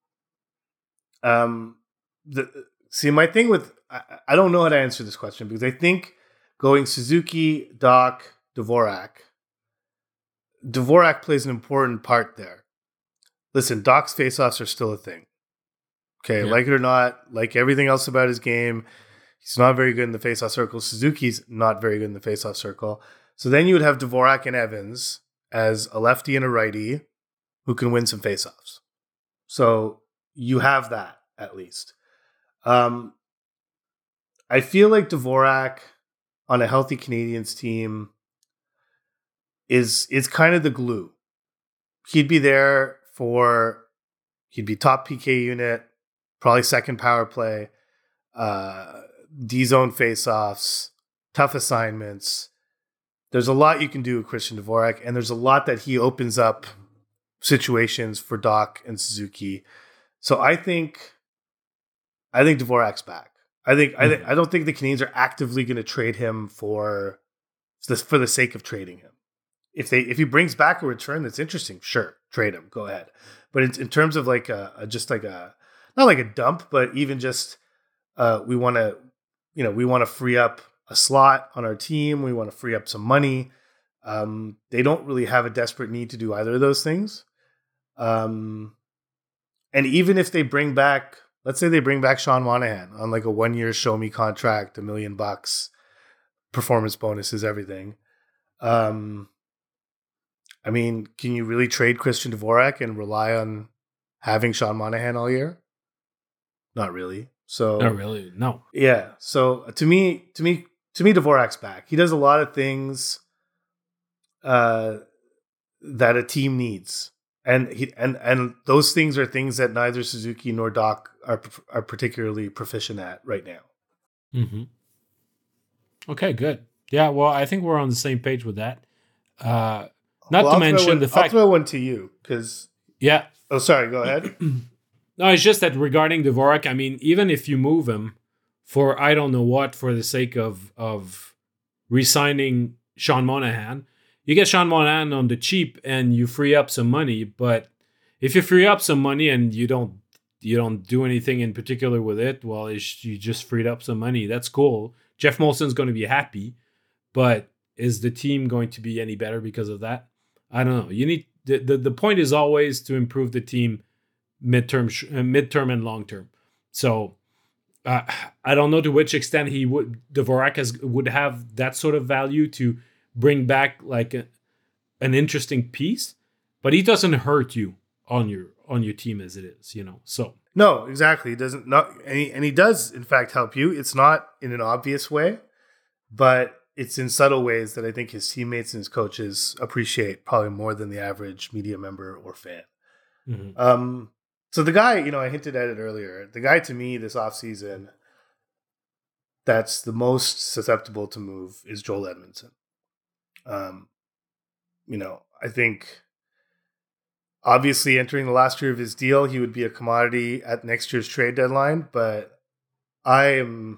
Speaker 2: um, the see my thing with I, I don't know how to answer this question because I think going Suzuki, Dach, Dvorak, Dvorak plays an important part there. Listen, Dach's faceoffs are still a thing. Okay, yeah. Like it or not, like everything else about his game, he's not very good in the faceoff circle. Suzuki's not very good in the faceoff circle. So then you would have Dvorak and Evans as a lefty and a righty who can win some faceoffs. So you have that at least. Um, I feel like Dvorak on a healthy Canadiens team is is kind of the glue. He'd be there for, he'd be top P K unit, probably second power play, uh, D-zone faceoffs, tough assignments. There's a lot you can do with Christian Dvorak, and there's a lot that he opens up situations for Dach and Suzuki. So I think, I think Dvorak's back. I think mm-hmm. I, th- I don't think the Canadiens are actively going to trade him for this for the sake of trading him. If they if he brings back a return that's interesting, sure, trade him, go ahead. But in, in terms of like a, a just like a not like a dump, but even just uh, we want to you know we want to free up a slot on our team. We want to free up some money. Um, they don't really have a desperate need to do either of those things. Um, and even if they bring back, let's say they bring back Sean Monahan on like a one year show me contract, a million bucks, performance bonuses, everything. Um, I mean, can you really trade Christian Dvorak and rely on having Sean Monahan all year? Not really. So
Speaker 1: not really. No.
Speaker 2: Yeah. So to me, to me, to me, Dvorak's back. He does a lot of things uh, that a team needs, and he and and those things are things that neither Suzuki nor Dach are are particularly proficient at right now.
Speaker 1: Mm-hmm. Okay. Good. Yeah. Well, I think we're on the same page with that. Uh, Not well, to mention
Speaker 2: one,
Speaker 1: the fact...
Speaker 2: I'll throw one to you, because...
Speaker 1: Yeah.
Speaker 2: Oh, sorry, go ahead.
Speaker 1: No, it's just that regarding Dvorak, I mean, even if you move him for I don't know what, for the sake of, of re-signing Sean Monahan, you get Sean Monahan on the cheap and you free up some money, but if you free up some money and you don't you don't do anything in particular with it, well, it's, you just freed up some money. That's cool. Jeff Molson's going to be happy, but is the team going to be any better because of that? I don't know. You need the, the, the point is always to improve the team midterm, uh, midterm and long term. So uh, I don't know to which extent he would Dvorak has, would have that sort of value to bring back like a, an interesting piece, but he doesn't hurt you on your on your team as it is, you know. So
Speaker 2: no, exactly. He doesn't not and he, and he does in fact help you. It's not in an obvious way, but it's in subtle ways that I think his teammates and his coaches appreciate probably more than the average media member or fan. Mm-hmm. Um, so the guy, you know, I hinted at it earlier. The guy to me this offseason that's the most susceptible to move is Joel Edmondson. Um, you know, I think obviously entering the last year of his deal, he would be a commodity at next year's trade deadline. But I am,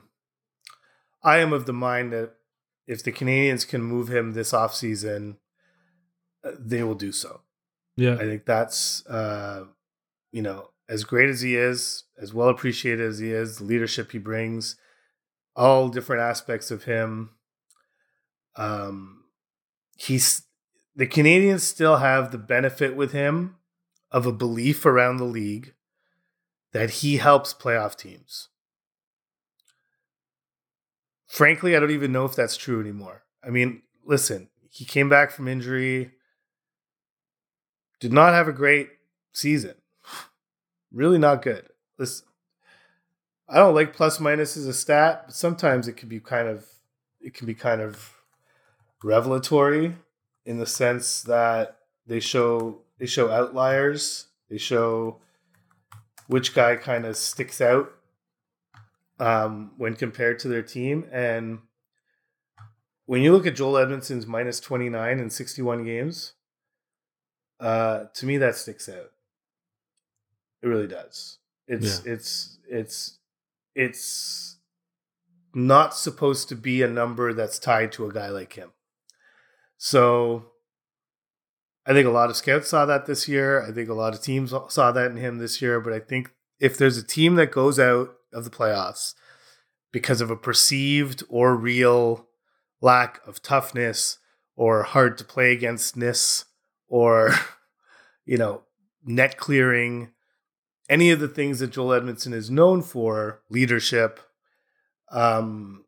Speaker 2: I am of the mind that if the Canadiens can move him this offseason, they will do so.
Speaker 1: Yeah.
Speaker 2: I think that's, uh, you know, as great as he is, as well appreciated as he is, the leadership he brings, all different aspects of him. Um, he's the Canadiens still have the benefit with him of a belief around the league that he helps playoff teams. Frankly, I don't even know if that's true anymore. I mean, listen, he came back from injury, did not have a great season. Really not good. Listen, I don't like plus minus as a stat, but sometimes it can be kind of it can be kind of revelatory in the sense that they show they show outliers. They show which guy kind of sticks out Um, when compared to their team. And when you look at Joel Edmondson's minus twenty-nine in sixty-one games, uh, to me that sticks out. It really does. It's yeah. it's it's it's not supposed to be a number that's tied to a guy like him. So I think a lot of scouts saw that this year. I think a lot of teams saw that in him this year. But I think if there's a team that goes out of the playoffs because of a perceived or real lack of toughness or hard to play againstness or, you know, net clearing, any of the things that Joel Edmondson is known for, leadership, um,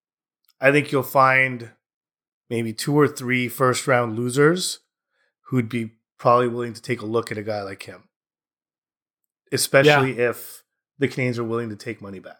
Speaker 2: I think you'll find maybe two or three first round losers who'd be probably willing to take a look at a guy like him, especially yeah. if the Canadiens are willing to take money back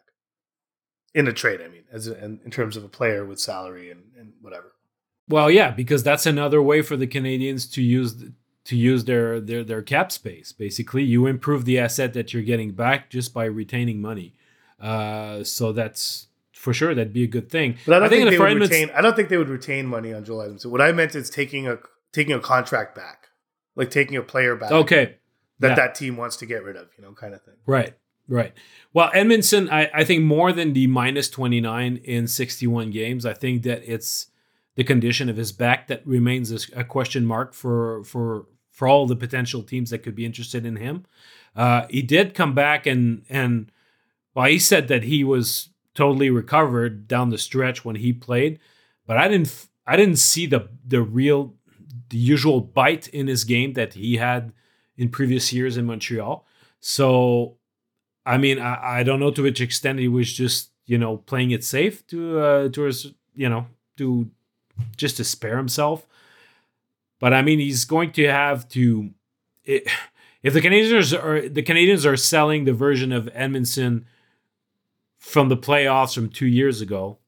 Speaker 2: in a trade. I mean, as a, in, in terms of a player with salary and, and whatever.
Speaker 1: Well, yeah, because that's another way for the Canadiens to use to use their their their cap space. Basically, you improve the asset that you're getting back just by retaining money. Uh, so that's for sure that'd be a good thing.
Speaker 2: But I don't I think, think they would retain. I don't think they would retain money on Joel Edmondson. What I meant is taking a taking a contract back, like taking a player back.
Speaker 1: Okay,
Speaker 2: that
Speaker 1: yeah.
Speaker 2: that team wants to get rid of, you know, kind of thing.
Speaker 1: Right, right. Well, Edmondson, I, I think more than the minus twenty-nine in sixty-one games, I think that it's the condition of his back that remains a, a question mark for for for all the potential teams that could be interested in him. Uh, he did come back and and well, he said that he was totally recovered down the stretch when he played, but I didn't I didn't see the the real the usual bite in his game that he had in previous years in Montreal. So, I mean, I, I don't know to which extent he was just, you know, playing it safe to uh, to his, you know, to just to spare himself. But I mean, he's going to have to. It, if the Canadiens are the Canadiens are selling the version of Edmondson from the playoffs from two years ago,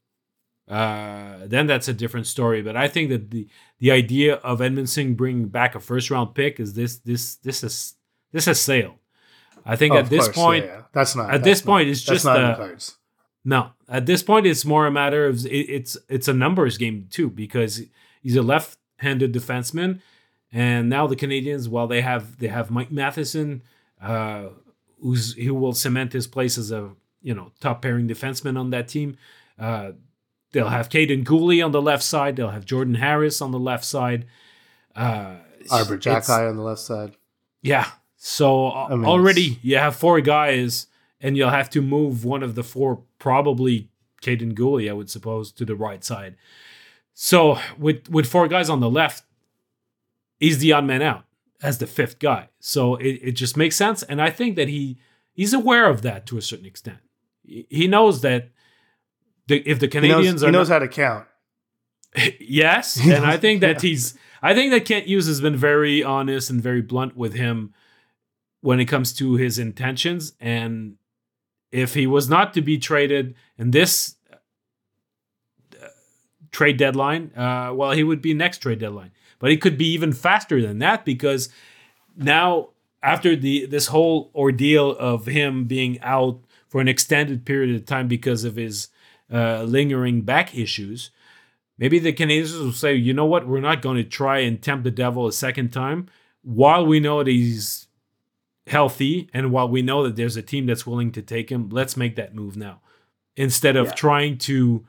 Speaker 1: uh, then that's a different story. But I think that the the idea of Edmondson bringing back a first round pick is this this this is this has sailed. I think
Speaker 2: oh,
Speaker 1: at this
Speaker 2: course,
Speaker 1: point,
Speaker 2: yeah, yeah. that's not
Speaker 1: at
Speaker 2: that's
Speaker 1: this
Speaker 2: not,
Speaker 1: point it's just
Speaker 2: not
Speaker 1: a,
Speaker 2: in the cards.
Speaker 1: No, at this point it's more a matter of it, it's it's a numbers game too, because he's a left-handed defenseman, and now the Canadiens, while they have they have Mike Matheson, uh, who's who will cement his place as a you know top pairing defenseman on that team. Uh, they'll have Caden Gooley on the left side. They'll have Jordan Harris on the left side. Uh,
Speaker 2: Arbor Jacki on the left side.
Speaker 1: Yeah. So I mean, already you have four guys, and you'll have to move one of the four, probably Caden Gooley, I would suppose, to the right side. So with with four guys on the left, he's the odd man out as the fifth guy. So it, it just makes sense. And I think that he he's aware of that to a certain extent. He knows that the, if the Canadiens
Speaker 2: he knows,
Speaker 1: are
Speaker 2: he knows
Speaker 1: not,
Speaker 2: how to count.
Speaker 1: Yes, and I think that yeah. he's I think that Kent Hughes has been very honest and very blunt with him when it comes to his intentions. And if he was not to be traded in this uh, trade deadline, uh, well, he would be next trade deadline. But it could be even faster than that, because now after the this whole ordeal of him being out for an extended period of time because of his uh, lingering back issues, maybe the Canadiens will say, you know what, we're not going to try and tempt the devil a second time while we know that he's healthy, and while we know that there's a team that's willing to take him. Let's make that move now, instead of yeah. trying to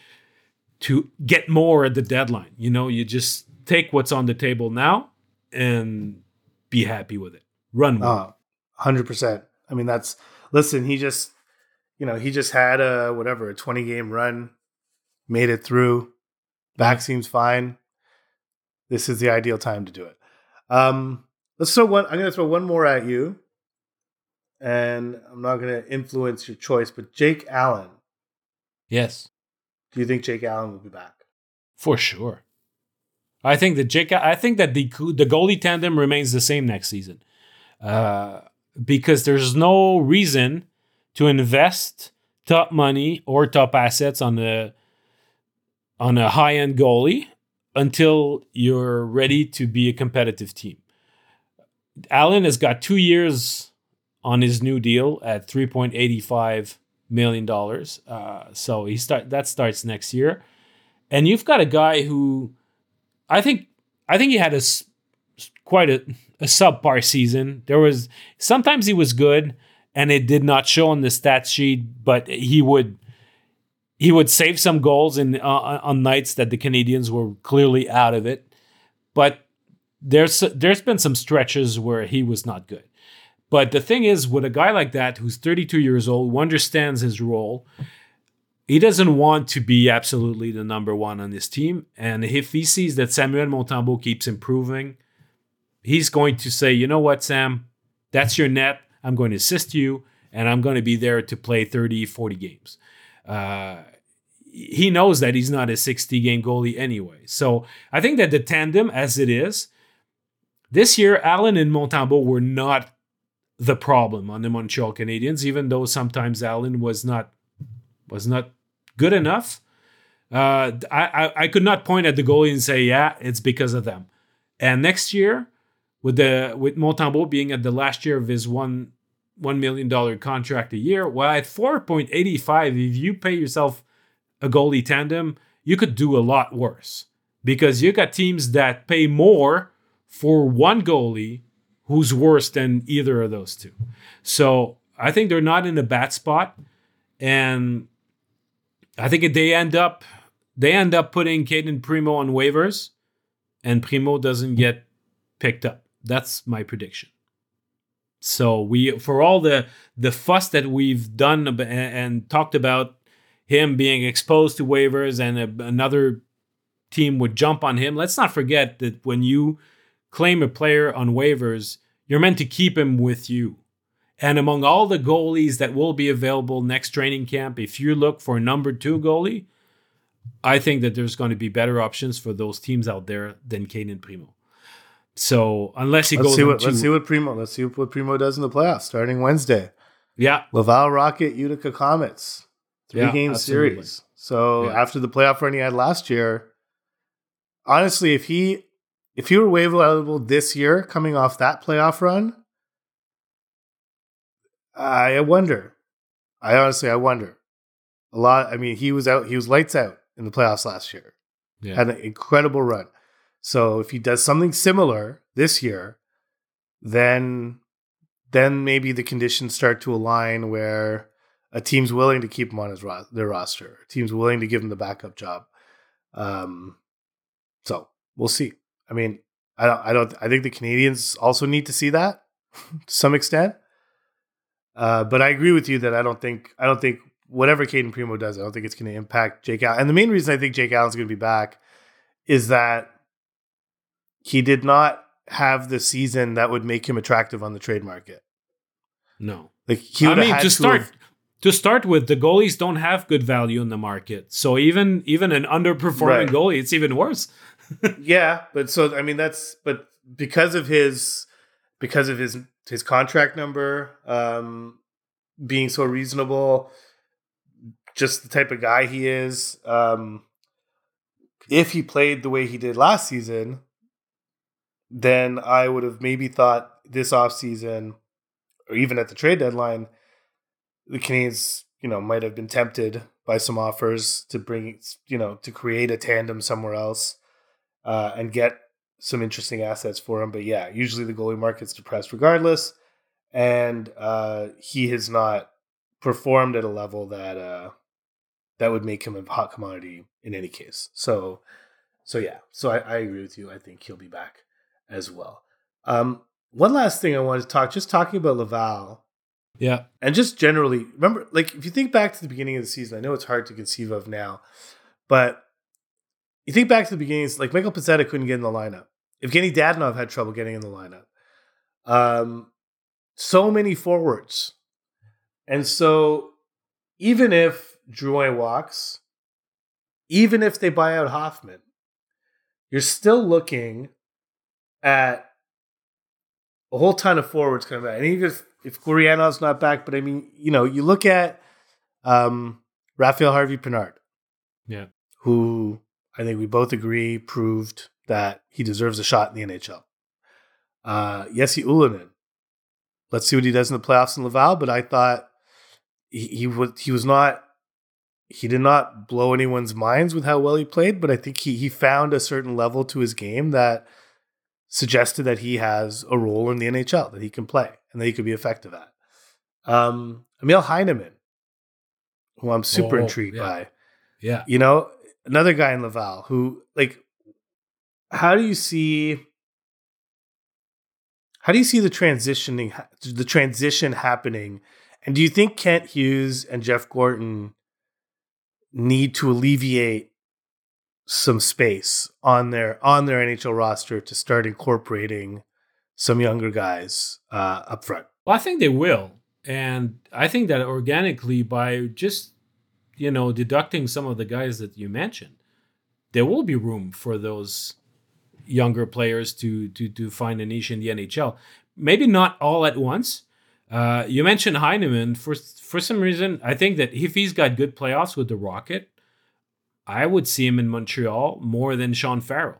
Speaker 1: to get more at the deadline. You know, you just take what's on the table now and be happy with it. Run with
Speaker 2: uh,
Speaker 1: it.
Speaker 2: one hundred percent. I mean, that's listen, he just you know, he just had a whatever, a twenty game run, made it through. Back seems fine. This is the ideal time to do it. Um Let's throw one. I'm going to throw one more at you, and I'm not going to influence your choice. But Jake Allen.
Speaker 1: Yes.
Speaker 2: Do you think Jake Allen will be back?
Speaker 1: For sure. I think that Jake. I think that the the goalie tandem remains the same next season, uh, because there's no reason to invest top money or top assets on a on a high end goalie until you're ready to be a competitive team. Allen has got two years on his new deal at three point eight five million dollars. Uh, so he start that starts next year. And you've got a guy who I think I think he had a quite a, a subpar season. There was sometimes he was good and it did not show on the stat sheet, but he would he would save some goals in uh, on nights that the Canadiens were clearly out of it. But there's there's been some stretches where he was not good. But the thing is, with a guy like that who's thirty-two years old, who understands his role, he doesn't want to be absolutely the number one on his team. And if he sees that Samuel Montembeault keeps improving, he's going to say, you know what, Sam, that's your net. I'm going to assist you, and I'm going to be there to play thirty, forty games. Uh, he knows that he's not a sixty-game goalie anyway. So I think that the tandem, as it is, this year, Allen and Montembeault were not the problem on the Montreal Canadiens, even though sometimes Allen was not was not good enough. Uh, I, I I could not point at the goalie and say, yeah, it's because of them. And next year, with the with Montembeault being at the last year of his one one million dollar contract a year, well, at four point eighty five, if you pay yourself a goalie tandem, you could do a lot worse because you got teams that pay more for one goalie who's worse than either of those two. So I think they're not in a bad spot, and I think if they end up they end up putting Cayden Primeau on waivers, and Primeau doesn't get picked up. That's my prediction. So we, for all the the fuss that we've done and, and talked about him being exposed to waivers, and a, another team would jump on him, let's not forget that when you claim a player on waivers, you're meant to keep him with you. And among all the goalies that will be available next training camp, if you look for a number two goalie, I think that there's going to be better options for those teams out there than Cayden Primeau. So unless he
Speaker 2: let's
Speaker 1: goes,
Speaker 2: see what,
Speaker 1: to,
Speaker 2: let's see what Primeau. Let's see what Primeau does in the playoffs starting Wednesday.
Speaker 1: Yeah,
Speaker 2: Laval Rocket, Utica Comets, three
Speaker 1: yeah,
Speaker 2: game
Speaker 1: absolutely.
Speaker 2: series. So
Speaker 1: Yeah.
Speaker 2: after the playoff run he had last year, honestly, if he if he were waiver eligible this year, coming off that playoff run, I wonder. I honestly, I wonder. A lot. I mean, he was out. He was lights out in the playoffs last year.
Speaker 1: Yeah.
Speaker 2: Had an incredible run. So if he does something similar this year, then then maybe the conditions start to align where a team's willing to keep him on his ro- their roster. A team's willing to give him the backup job. Um, so we'll see. I mean, I don't. I don't. I think the Canadians also need to see that to some extent. Uh, but I agree with you that I don't think I don't think whatever Cayden Primeau does, I don't think it's going to impact Jake Allen. And the main reason I think Jake Allen's going to be back is that he did not have the season that would make him attractive on the trade market.
Speaker 1: No,
Speaker 2: like he
Speaker 1: I
Speaker 2: would have
Speaker 1: mean
Speaker 2: had
Speaker 1: to start
Speaker 2: have,
Speaker 1: to start with, the goalies don't have good value in the market. So even even an underperforming
Speaker 2: Right.
Speaker 1: goalie, it's even worse.
Speaker 2: yeah, but so I mean that's but because of his because of his his contract number um, being so reasonable, just the type of guy he is. Um, if he played the way he did last season, then I would have maybe thought this offseason, or even at the trade deadline, the Canadiens, you know, might have been tempted by some offers to bring, you know, to create a tandem somewhere else uh, and get some interesting assets for him. But yeah, usually the goalie market's depressed regardless. And uh, he has not performed at a level that uh, that would make him a hot commodity in any case. So, so yeah, so I, I agree with you. I think he'll be back as well. Um, one last thing I wanted to talk, just talking about Laval.
Speaker 1: Yeah.
Speaker 2: And just generally, remember, like, if you think back to the beginning of the season, I know it's hard to conceive of now, but you think back to the beginning, it's like Michael Pezzetta couldn't get in the lineup. Evgeny Dadonov had trouble getting in the lineup. Um, so many forwards. And so even if Drouin walks, even if they buy out Hoffman, you're still looking at a whole ton of forwards coming back. And even if, if Gurianov's not back, but I mean, you know, you look at um, Raphael Harvey-Pinard,
Speaker 1: Yeah.
Speaker 2: who I think we both agree proved that he deserves a shot in the N H L. Uh, Jesse Ullinen. Let's see what he does in the playoffs in Laval, but I thought he, he was he was not he did not blow anyone's minds with how well he played, but I think he he found a certain level to his game that suggested that he has a role in the N H L, that he can play and that he could be effective at. Um, Emil Heineman, who I'm super
Speaker 1: Oh,
Speaker 2: intrigued
Speaker 1: yeah.
Speaker 2: by.
Speaker 1: Yeah.
Speaker 2: You know, another guy in Laval who, like, how do you see How do you see the transitioning, the transition happening? And do you think Kent Hughes and Jeff Gorton need to alleviate some space on their on their N H L roster to start incorporating some younger guys uh, up front?
Speaker 1: Well, I think they will. And I think that organically, by just, you know, deducting some of the guys that you mentioned, there will be room for those younger players to to to find a niche in the N H L. Maybe not all at once. Uh, you mentioned Heineman. For, for some reason, I think that if he's got good playoffs with the Rocket, I would see him in Montreal more than Sean Farrell.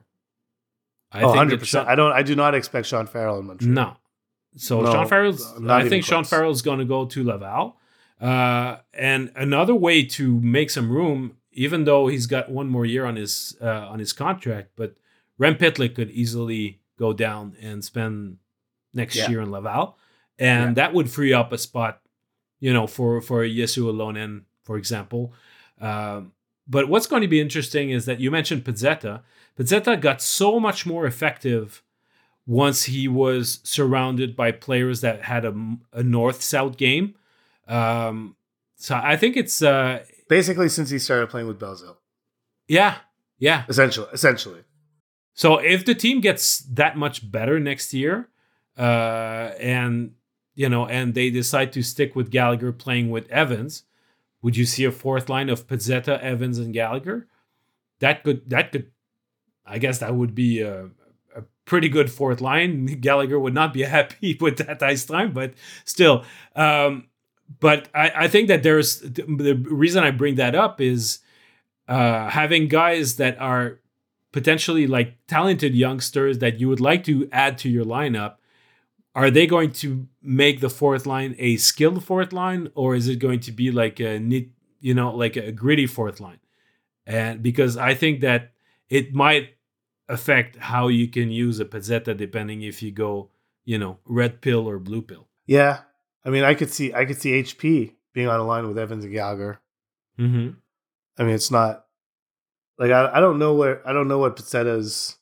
Speaker 1: I
Speaker 2: oh,
Speaker 1: think
Speaker 2: one hundred percent.
Speaker 1: Sean,
Speaker 2: I don't. I do not expect Sean Farrell in Montreal.
Speaker 1: No. So
Speaker 2: no,
Speaker 1: Sean Farrell's. I think
Speaker 2: close.
Speaker 1: Sean Farrell's going to go to Laval. Uh, and another way to make some room, even though he's got one more year on his uh, on his contract, but Rem Pitlick could easily go down and spend next yeah. year in Laval, and yeah. that would free up a spot, you know, for for Yesu Alonen, for example. Um, but what's going to be interesting is that you mentioned Pezzetta. Pezzetta got so much more effective once he was surrounded by players that had a, a north-south game. Um, so I think it's uh,
Speaker 2: basically since he started playing with Belzile.
Speaker 1: Yeah, yeah,
Speaker 2: essentially, essentially.
Speaker 1: So if the team gets that much better next year, uh, and you know, and they decide to stick with Gallagher playing with Evans, would you see a fourth line of Pezzetta, Evans, and Gallagher? That could that could, I guess that would be a, a pretty good fourth line. Gallagher would not be happy with that ice time, but still. Um, but I, I think that there's the reason I bring that up is uh, having guys that are potentially like talented youngsters that you would like to add to your lineup. Are they going to make the fourth line a skilled fourth line, or is it going to be like a neat, you know, like a gritty fourth line? And because I think that it might affect how you can use a Pezzetta depending if you go, you know, red pill or blue pill.
Speaker 2: Yeah, I mean, I could see, I could see H P being on a line with Evans and Gallagher.
Speaker 1: Mm-hmm.
Speaker 2: I mean, it's not like I, I don't know where I don't know what Pezzetta's.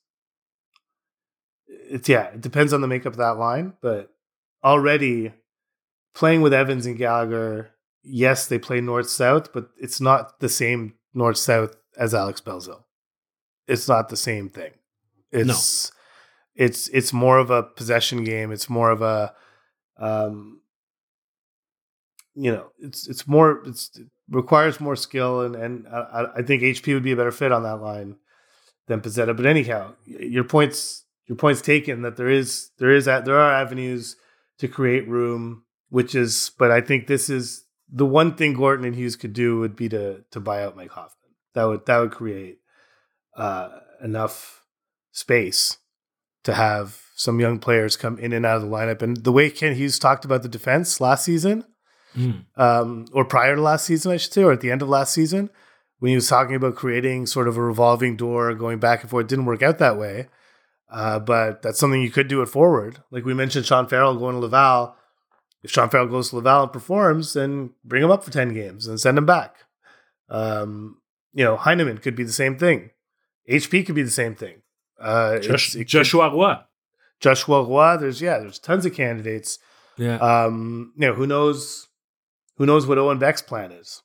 Speaker 2: It's yeah, it depends on the makeup of that line, but already playing with Evans and Gallagher, yes, they play north-south, but it's not the same north-south as Alex Belzile. It's not the same thing. It's no. it's it's more of a possession game. It's more of a um you know, it's it's more it's it requires more skill, and and I, I think H P would be a better fit on that line than Pezzetta. But anyhow, your points your points taken that there is there is there are avenues to create room, which is. But I think this is the one thing Gorton and Hughes could do would be to to buy out Mike Hoffman. That would that would create uh, enough space to have some young players come in and out of the lineup. And the way Ken Hughes talked about the defense last season. Mm. Um, or prior to last season, I should say, or at the end of last season, when he was talking about creating sort of a revolving door, going back and forth. It didn't work out that way, uh, but that's something you could do it forward. Like we mentioned, Sean Farrell going to Laval. If Sean Farrell goes to Laval and performs, then bring him up for ten games and send him back. Um, you know, Heineman could be the same thing. H P could be the same thing. Uh,
Speaker 1: Josh, it Joshua could, Roy.
Speaker 2: Joshua Roy. There's yeah, there's tons of candidates.
Speaker 1: Yeah.
Speaker 2: Um, you know, who knows? Who knows what Owen Beck's plan is?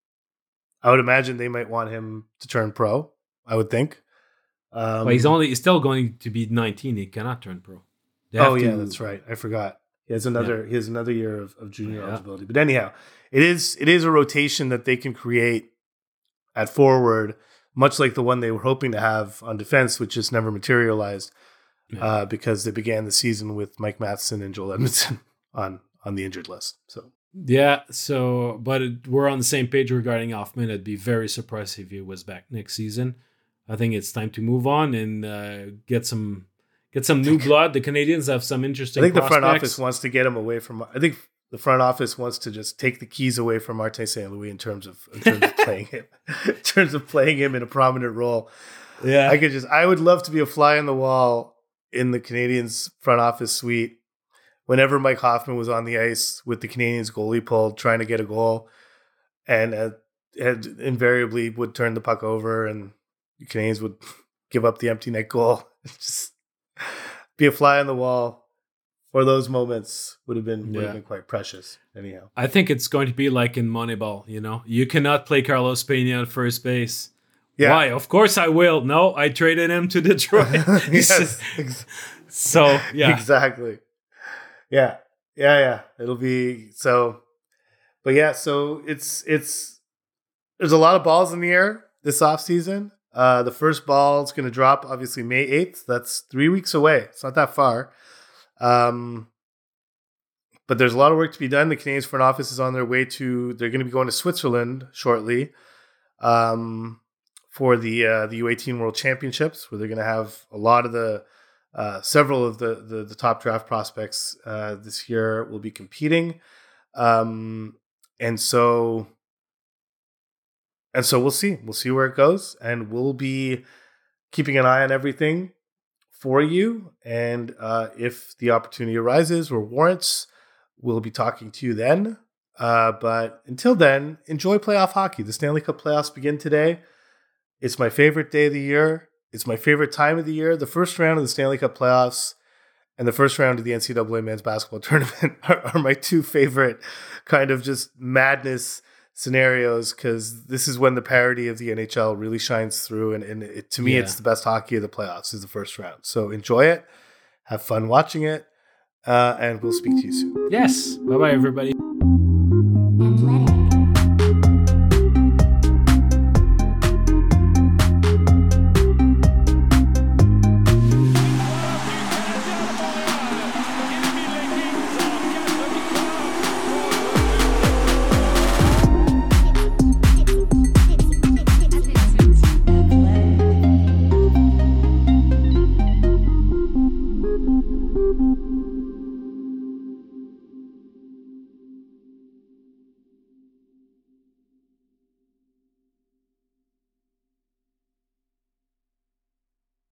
Speaker 2: I would imagine they might want him to turn pro. I would think. Um,
Speaker 1: well, he's only he's still going to be nineteen. He cannot turn pro.
Speaker 2: Oh yeah, to, that's right. I forgot. He has another. Yeah. He has another year of, of junior yeah. eligibility. But anyhow, it is it is a rotation that they can create at forward, much like the one they were hoping to have on defense, which just never materialized yeah. uh, because they began the season with Mike Matheson and Joel Edmondson on on the injured list. So.
Speaker 1: Yeah, so, but it, we're on the same page regarding Hoffman. I'd be very surprised if he was back next season. I think it's time to move on and uh, get some get some new blood. The Canadians have some interesting
Speaker 2: I think
Speaker 1: prospects.
Speaker 2: The front office wants to get him away from, I think the front office wants to just take the keys away from Martin Saint Louis in terms of, in terms of playing him, in terms of playing him in a prominent role.
Speaker 1: Yeah.
Speaker 2: I could just, I would love to be a fly on the wall in the Canadians front office suite whenever Mike Hoffman was on the ice with the Canadians goalie pulled, trying to get a goal, and uh, had invariably would turn the puck over, and the Canadians would give up the empty net goal. Just be a fly on the wall, or those moments would have been would
Speaker 1: Yeah.
Speaker 2: have been quite precious. Anyhow,
Speaker 1: I think it's going to be like in Moneyball, you know? You cannot play Carlos Pena at first base.
Speaker 2: yeah,
Speaker 1: Why? Of course I will. No, I traded him to Detroit.
Speaker 2: yes, ex-
Speaker 1: So, yeah.
Speaker 2: exactly. Yeah, yeah, yeah. It'll be so, but yeah. So it's it's there's a lot of balls in the air this offseason. Uh, the first ball is going to drop obviously May eighth. That's three weeks away. It's not that far. Um, but there's a lot of work to be done. The Canadiens front office is on their way to. They're going to be going to Switzerland shortly. Um, for the uh, the U eighteen World Championships, where they're going to have a lot of the uh, several of the, the the top draft prospects uh, this year will be competing, um, and so and so we'll see we'll see where it goes, and we'll be keeping an eye on everything for you. And uh, if the opportunity arises or warrants, we'll be talking to you then. Uh, but until then, enjoy playoff hockey. The Stanley Cup playoffs begin today. It's my favorite day of the year. It's my favorite time of the year. The first round of the Stanley Cup playoffs and the first round of the N C double A men's basketball tournament are, are my two favorite kind of just madness scenarios, because this is when the parody of the N H L really shines through. And, and it, to me,
Speaker 1: Yeah.
Speaker 2: it's the best hockey of the playoffs is the first round. So enjoy it. Have fun watching it. Uh, and we'll speak to you soon.
Speaker 1: Yes. Bye-bye, everybody.